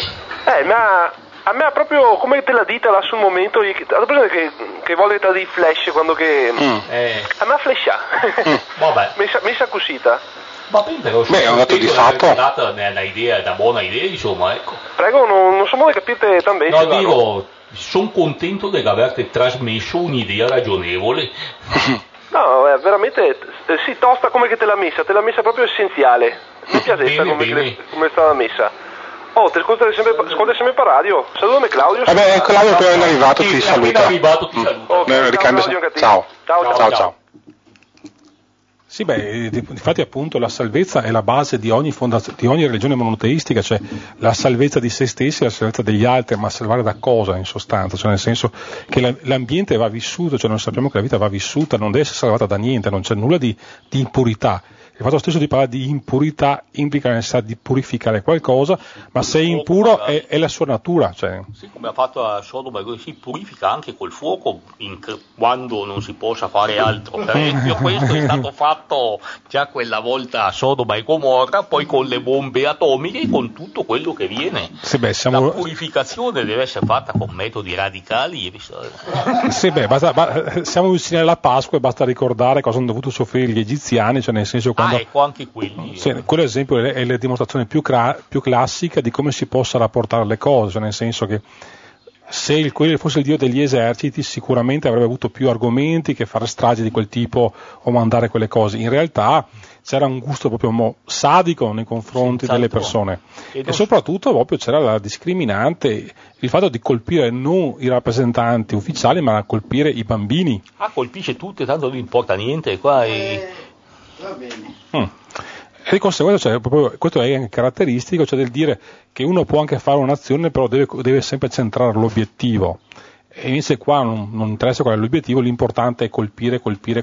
A me ha proprio, come te la dita là sul momento, che vuole dei flash quando che... A me ha flashato. Vabbè. Messa cosita. Va bene, però è un dato di fatto. È data una buona idea, insomma, ecco. Prego, non so come capite tan bene. No, dico, sono contento di averti trasmesso un'idea ragionevole. No, veramente, sì, tosta come che te l'ha messa proprio essenziale. Mi piace come stava messa. Oh, ti ascolta sempre per radio. Salutami Claudio. Vabbè, Claudio appena è arrivato, ti saluta. Ciao. Ciao. Sì, beh, infatti appunto la salvezza è la base di ogni religione monoteistica, cioè la salvezza di se stessi e la salvezza degli altri, ma salvare da cosa in sostanza? Cioè nel senso che l'ambiente va vissuto, cioè noi sappiamo che la vita va vissuta, non deve essere salvata da niente, non c'è nulla di impurità. Il fatto stesso di parlare di impurità implica la necessità di purificare qualcosa, ma se è impuro è la sua natura. Cioè. Sì, come ha fatto a Sodoma, si purifica anche col fuoco quando non si possa fare altro. Per esempio questo è stato fatto già quella volta a Sodoma e Gomorra, poi con le bombe atomiche e con tutto quello che viene. Sì, beh, La purificazione deve essere fatta con metodi radicali. Sì, beh, siamo vicini alla Pasqua e basta ricordare cosa hanno dovuto soffrire gli egiziani, cioè nel senso ecco, anche quelli. Sì, quello ad esempio è la dimostrazione più classica di come si possa rapportare le cose, cioè nel senso che se quello fosse il dio degli eserciti sicuramente avrebbe avuto più argomenti che fare stragi di quel tipo o mandare quelle cose. In realtà c'era un gusto proprio sadico nei confronti delle persone e soprattutto proprio c'era la discriminante, il fatto di colpire non i rappresentanti ufficiali ma colpire i bambini. Colpisce tutti, tanto non importa niente qua. Va bene. E di conseguenza, cioè, proprio, questo è anche caratteristico, cioè del dire che uno può anche fare un'azione, però deve sempre centrare l'obiettivo. E invece qua non interessa qual è l'obiettivo, l'importante è colpire.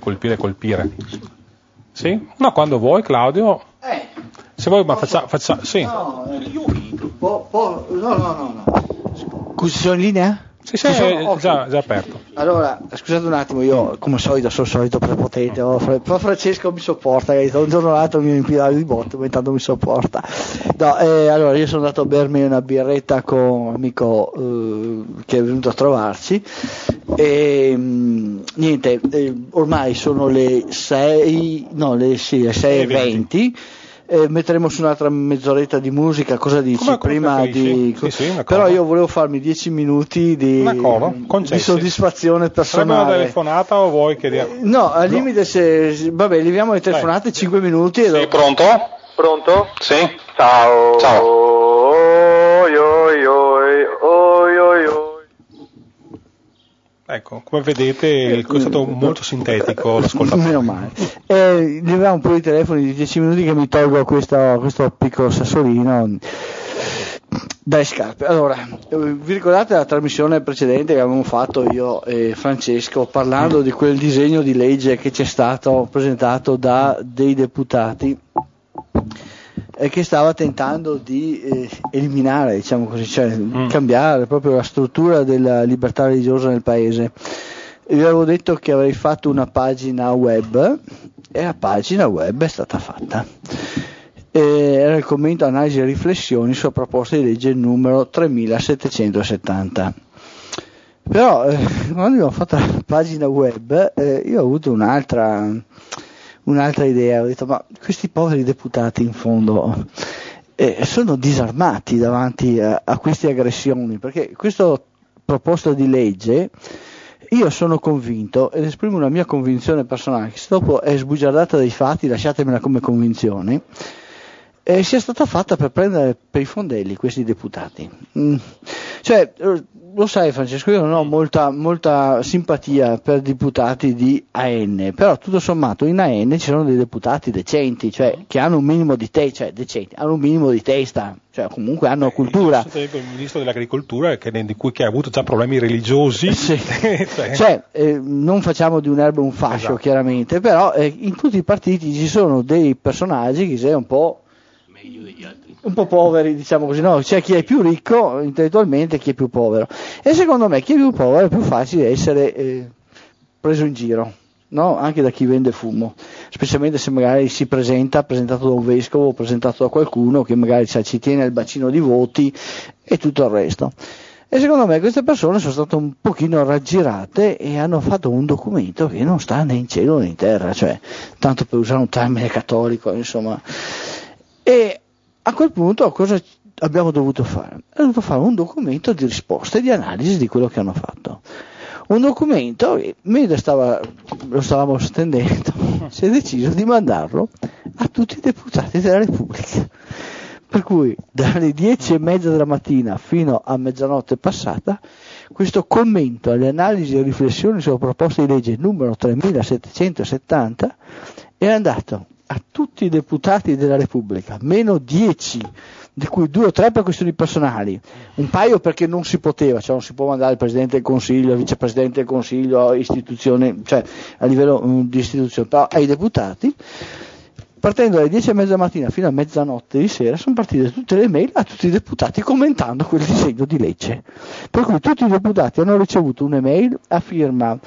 Sì? No, quando vuoi, Claudio. Se vuoi, ma faccia sì. No, no. Scusi, sono in linea? Sì, già aperto. Allora, scusate un attimo, io come solito sono solito prepotente, però Francesco mi sopporta, un giorno o l'altro mi impilava di botto, ma intanto mi sopporta. No, allora io sono andato a bermi una birretta con un amico che è venuto a trovarci e niente, ormai sono le 6:20. Metteremo su un'altra mezz'oretta di musica, cosa dici? Come prima di però io volevo farmi 10 minuti di soddisfazione personale. Sarebbe una telefonata o vuoi che no, al limite se vabbè, leviamo le telefonate 5 minuti e sì, pronto? Sì. Ciao. Ecco, come vedete è stato molto sintetico l'ascoltatore. Meno male. Leviamo un po' di telefoni di 10 minuti che mi tolgo questo piccolo sassolino dalle scarpe. Allora, vi ricordate la trasmissione precedente che avevamo fatto io e Francesco parlando di quel disegno di legge che ci è stato presentato da dei deputati che stava tentando di eliminare, diciamo così, cioè cambiare proprio la struttura della libertà religiosa nel paese. Vi avevo detto che avrei fatto una pagina web e la pagina web è stata fatta. Era il commento, analisi e riflessioni sulla proposta di legge numero 3770. Però quando abbiamo fatto la pagina web io ho avuto un'altra idea, ho detto ma questi poveri deputati in fondo sono disarmati davanti a queste aggressioni, perché questa proposta di legge io sono convinto, ed esprimo una mia convinzione personale, che se dopo è sbugiardata dai fatti, lasciatemela come convinzione, sia stata fatta per prendere per i fondelli questi deputati. Cioè, lo sai Francesco, io non ho molta simpatia per deputati di AN, però tutto sommato in AN ci sono dei deputati decenti, cioè che hanno un minimo di hanno un minimo di testa, cioè comunque hanno cultura. Il ministro dell'agricoltura che ha avuto già problemi religiosi. Sì. Non facciamo di un'erba un fascio, esatto. Chiaramente, però in tutti i partiti ci sono dei personaggi che sei un po' poveri, diciamo così, no? C'è chi è più ricco intellettualmente e chi è più povero, e secondo me chi è più povero è più facile essere preso in giro, no? Anche da chi vende fumo, specialmente se magari si presentato da un vescovo o presentato da qualcuno che magari ci tiene al bacino di voti e tutto il resto. E secondo me queste persone sono state un pochino raggirate e hanno fatto un documento che non sta né in cielo né in terra, cioè tanto per usare un termine cattolico, insomma. E a quel punto cosa abbiamo dovuto fare? Abbiamo dovuto fare un documento di risposta e di analisi di quello che hanno fatto. Un documento che, mentre lo stavamo stendendo, si è deciso di mandarlo a tutti i deputati della Repubblica. Per cui dalle 10:30 della mattina fino a mezzanotte passata, questo commento alle analisi e riflessioni sulla proposta di legge numero 3770 è andato a tutti i deputati della Repubblica, meno 10, di cui 2 o 3 per questioni personali, un paio perché non si poteva, cioè non si può mandare il Presidente del Consiglio, il Vicepresidente del Consiglio, istituzione, cioè a livello di istituzione, però ai deputati, partendo dalle 10:30 della mattina fino a mezzanotte di sera, sono partite tutte le mail a tutti i deputati commentando quel disegno di legge, per cui tutti i deputati hanno ricevuto un'email a firma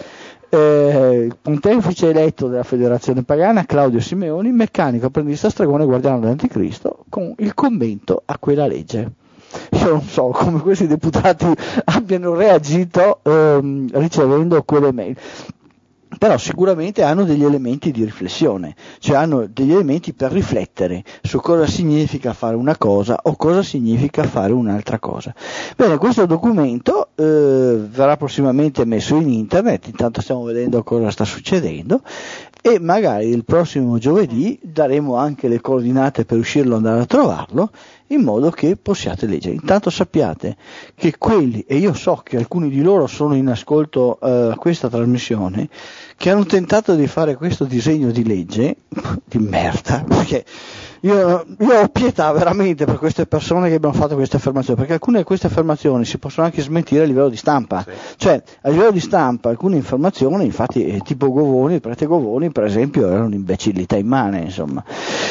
pontefice eletto della Federazione Pagana Claudio Simeoni, meccanico, apprendista stregone, guardiano dell'Anticristo, con il commento a quella legge. Io non so come questi deputati abbiano reagito ricevendo quelle mail, però sicuramente hanno degli elementi di riflessione, cioè hanno degli elementi per riflettere su cosa significa fare una cosa o cosa significa fare un'altra cosa. Bene, questo documento verrà prossimamente messo in internet, intanto stiamo vedendo cosa sta succedendo, e magari il prossimo giovedì daremo anche le coordinate per riuscirlo ad andare a trovarlo, in modo che possiate leggere. Intanto sappiate che quelli, e io so che alcuni di loro sono in ascolto a questa trasmissione, che hanno tentato di fare questo disegno di legge di merda, perché io ho pietà veramente per queste persone che abbiano fatto queste affermazioni, perché alcune di queste affermazioni si possono anche smentire a livello di stampa, cioè a livello di stampa alcune informazioni, infatti tipo Govoni, il prete Govoni per esempio, era un'imbecillità immane, insomma.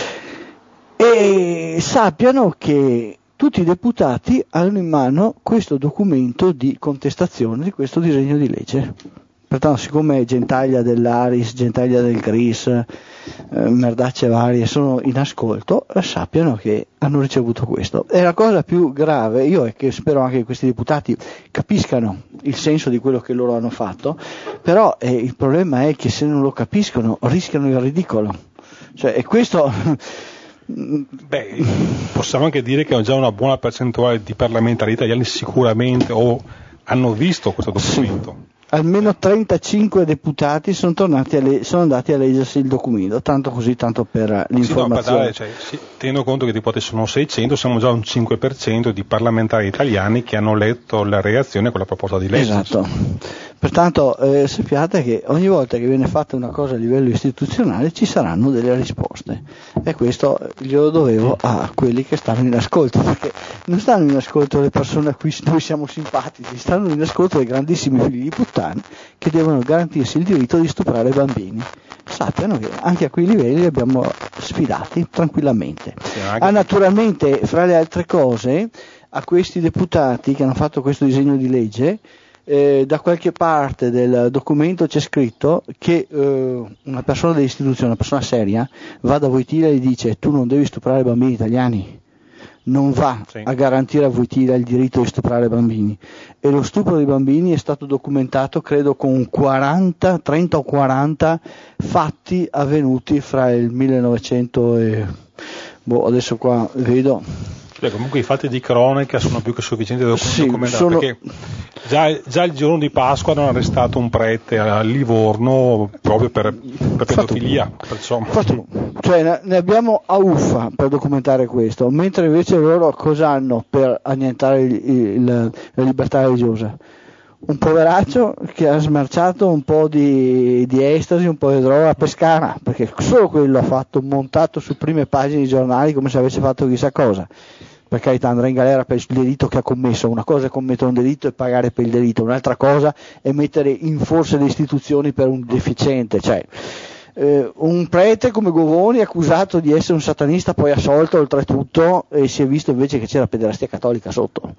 E sappiano che tutti i deputati hanno in mano questo documento di contestazione di questo disegno di legge. Pertanto, siccome Gentaglia dell'Aris, Gentaglia del Gris, merdacce varie sono in ascolto, sappiano che hanno ricevuto questo. E la cosa più grave, io è che spero anche che questi deputati capiscano il senso di quello che loro hanno fatto, però il problema è che se non lo capiscono rischiano il ridicolo. Cioè, e questo... Beh, possiamo anche dire che già una buona percentuale di parlamentari italiani sicuramente hanno visto questo documento. Sì. Almeno 35 deputati sono andati a leggersi il documento, tanto così, tanto per l'informazione. Tenendo conto che i deputati sono 600, siamo già un 5% di parlamentari italiani che hanno letto la reazione con la proposta di legge. Esatto. Pertanto sappiate che ogni volta che viene fatta una cosa a livello istituzionale ci saranno delle risposte, e questo glielo dovevo a quelli che stanno in ascolto, perché non stanno in ascolto le persone a cui noi siamo simpatici, stanno in ascolto dei grandissimi figli di puttana che devono garantirsi il diritto di stuprare bambini. Sappiano che anche a quei livelli li abbiamo sfidati tranquillamente. Naturalmente, fra le altre cose, a questi deputati che hanno fatto questo disegno di legge, da qualche parte del documento c'è scritto che una persona dell'istituzione, una persona seria, va da Wojtyla e gli dice: tu non devi stuprare bambini italiani. Non va a garantire a Wojtyla il diritto di stuprare bambini, e lo stupro dei bambini è stato documentato credo con 30 o 40 fatti avvenuti fra il 1900 e adesso qua vedo. Comunque i fatti di cronaca sono più che sufficienti da documentare, perché già il giorno di Pasqua hanno arrestato un prete a Livorno proprio per pedofilia. Cioè ne abbiamo a uffa per documentare questo, mentre invece loro cosa hanno per annientare la libertà religiosa? Un poveraccio che ha smerciato un po' di estasi, un po' di droga a Pescara, perché solo quello ha fatto, montato su prime pagine di giornali come se avesse fatto chissà cosa. Per carità, andrà in galera per il delitto che ha commesso. Una cosa è commettere un delitto e pagare per il delitto, un'altra cosa è mettere in forse le istituzioni per un deficiente. Cioè, un prete come Govoni accusato di essere un satanista, poi assolto oltretutto, e si è visto invece che c'era pederastia cattolica sotto.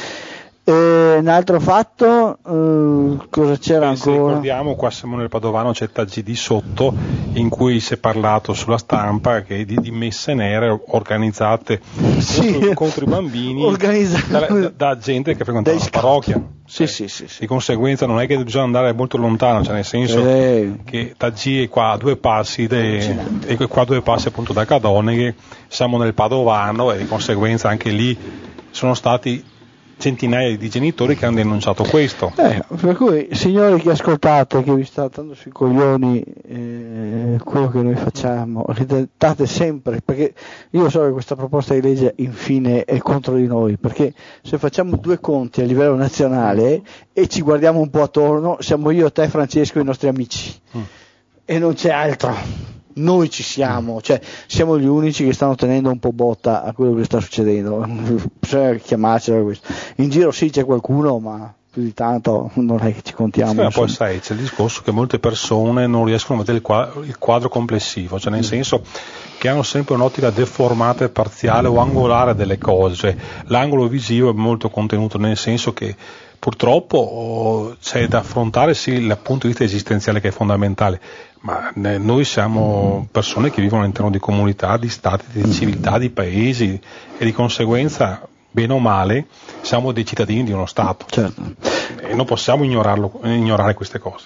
Un altro fatto, cosa c'era ancora? Se ricordiamo, qua siamo nel Padovano, c'è TGD sotto, in cui si è parlato sulla stampa che di messe nere organizzate contro i bambini da gente che frequentava la parrocchia. Sì. Di conseguenza non è che bisogna andare molto lontano, cioè nel senso che TG è qua a 2 passi e qua a 2 passi appunto da Cadone, che siamo nel Padovano, e di conseguenza anche lì sono stati centinaia di genitori che hanno denunciato questo. Per cui, signori che ascoltate, che vi sta dando sui coglioni quello che noi facciamo, ritentate sempre, perché io so che questa proposta di legge infine è contro di noi, perché se facciamo 2 conti a livello nazionale e ci guardiamo un po' attorno, siamo io, te, Francesco e i nostri amici, e non c'è altro. Noi ci siamo, cioè siamo gli unici che stanno tenendo un po' botta a quello che sta succedendo. Bisogna chiamarcelo questo. In giro sì c'è qualcuno, ma più di tanto non è che ci contiamo. Poi sai, c'è il discorso che molte persone non riescono a vedere il quadro complessivo, cioè nel senso che hanno sempre un'ottica deformata e parziale o angolare delle cose, cioè l'angolo visivo è molto contenuto, nel senso che purtroppo c'è da affrontare il punto di vista esistenziale, che è fondamentale, ma noi siamo persone che vivono all'interno di comunità, di stati, di civiltà, di paesi, e di conseguenza, bene o male, siamo dei cittadini di uno Stato. Certo. E non possiamo ignorare queste cose.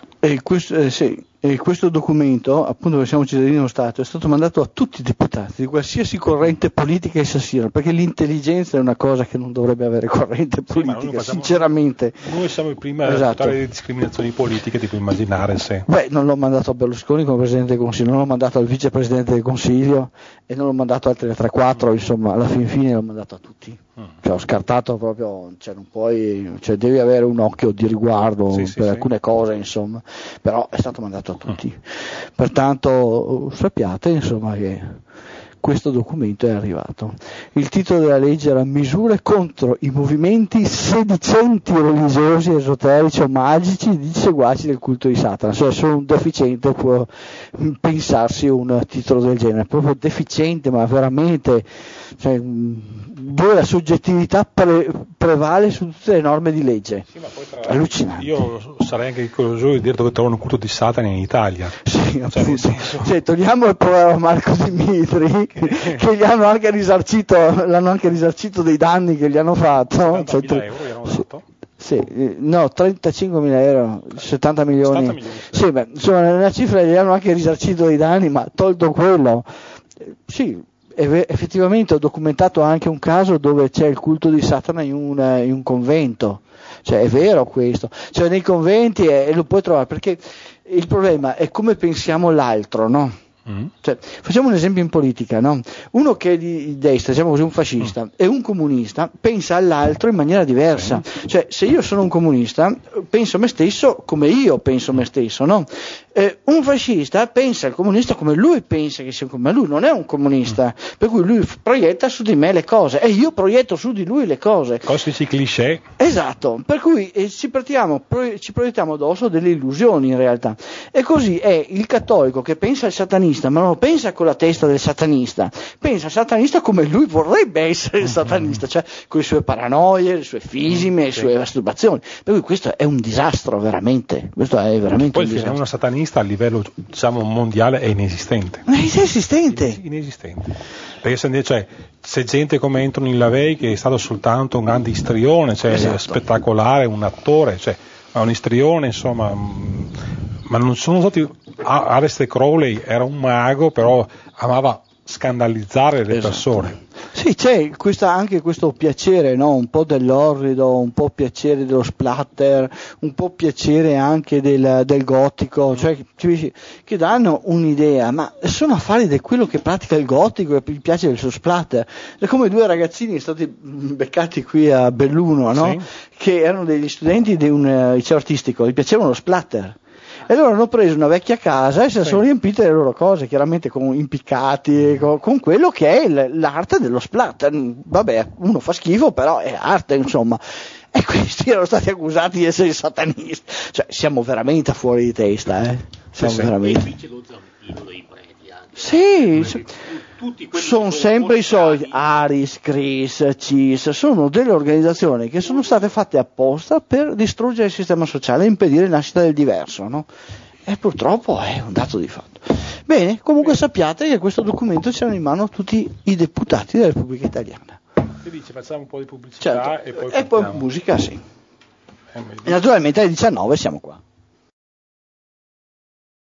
E questo documento, appunto, che siamo cittadini dello Stato, è stato mandato a tutti i deputati di qualsiasi corrente politica essa sia, perché l'intelligenza è una cosa che non dovrebbe avere corrente politica, sinceramente. Noi siamo i primi a trattare le discriminazioni politiche, ti puoi immaginare se. Non l'ho mandato a Berlusconi come Presidente del Consiglio, non l'ho mandato al Vicepresidente del Consiglio e non l'ho mandato a altri 3-4, insomma, alla fine l'ho mandato a tutti. Cioè, ho scartato proprio, non puoi, devi avere un occhio di riguardo per alcune cose, insomma, però è stato mandato a tutti. Pertanto sappiate, insomma, che questo documento è arrivato. Il titolo della legge era Misure contro i movimenti sedicenti religiosi, esoterici o magici di seguaci del culto di Satana. Cioè solo un deficiente può pensarsi un titolo del genere, proprio deficiente, ma veramente, cioè, dove la soggettività prevale su tutte le norme di legge. Sì, ma poi allucinante. Io sarei anche curioso di dire dove trovano un culto di Satana in Italia. Sì, appunto. Cioè, togliamo il povero Marco Dimitri che gli hanno anche l'hanno anche risarcito dei danni che gli hanno fatto. 70.000 euro gli hanno dato? Sì, no, 35.000 euro, 70 milioni. 70 milioni. Sì, beh, insomma, nella cifra gli hanno anche risarcito dei danni, ma tolto quello, sì, effettivamente ho documentato anche un caso dove c'è il culto di Satana in un convento. Cioè è vero questo, cioè nei conventi lo puoi trovare, perché il problema è come pensiamo l'altro, no? Cioè, facciamo un esempio in politica, no? Uno che è di destra, diciamo così, un fascista, e un comunista pensa all'altro in maniera diversa. Cioè, se io sono un comunista, penso a me stesso come io penso a me stesso, no? Un fascista pensa al comunista come lui pensa che sia, ma lui non è un comunista, per cui lui proietta su di me le cose e io proietto su di lui le cose. Classici cliché. Esatto, per cui ci proiettiamo addosso delle illusioni in realtà. E così è il cattolico che pensa al satanista, ma non lo pensa con la testa del satanista, pensa al satanista come lui vorrebbe essere il satanista, cioè con le sue paranoie, le sue fisime, le sue masturbazioni. Per cui questo è un disastro veramente, questo è veramente poi un disastro. Poi il satanista a livello, diciamo, mondiale è inesistente. Inesistente. Perché c'è gente come Anthony LaVey che è stato soltanto un grande istrione, cioè esatto, spettacolare, un attore, cioè un istrione, insomma, ma non sono stati. Aleister Crowley era un mago, però amava scandalizzare le persone. Sì, c'è anche questo piacere, no? Un po' dell'orrido, un po' piacere dello splatter, un po' piacere anche del gotico, cioè che danno un'idea, ma sono affari di quello che pratica il gotico e gli piace del suo splatter. È come due ragazzini stati beccati qui a Belluno, no? Sì. Che erano degli studenti di un liceo artistico, gli piacevano lo splatter. E loro hanno preso una vecchia casa e se la sono riempite le loro cose, chiaramente impiccati, con quello che è l'arte dello splatter. Vabbè, uno fa schifo, però è arte, insomma. E questi erano stati accusati di essere satanisti. Cioè, siamo veramente fuori di testa, Siamo veramente. Sì, sono sempre i soliti, Aris, Chris, CIS, sono delle organizzazioni che sono state fatte apposta per distruggere il sistema sociale e impedire la nascita del diverso, no? E purtroppo è un dato di fatto. Bene, comunque sappiate che questo documento c'erano in mano tutti i deputati della Repubblica Italiana. Si dice, facciamo un po' di pubblicità, certo, e poi musica, sì. E naturalmente alle 19 siamo qua.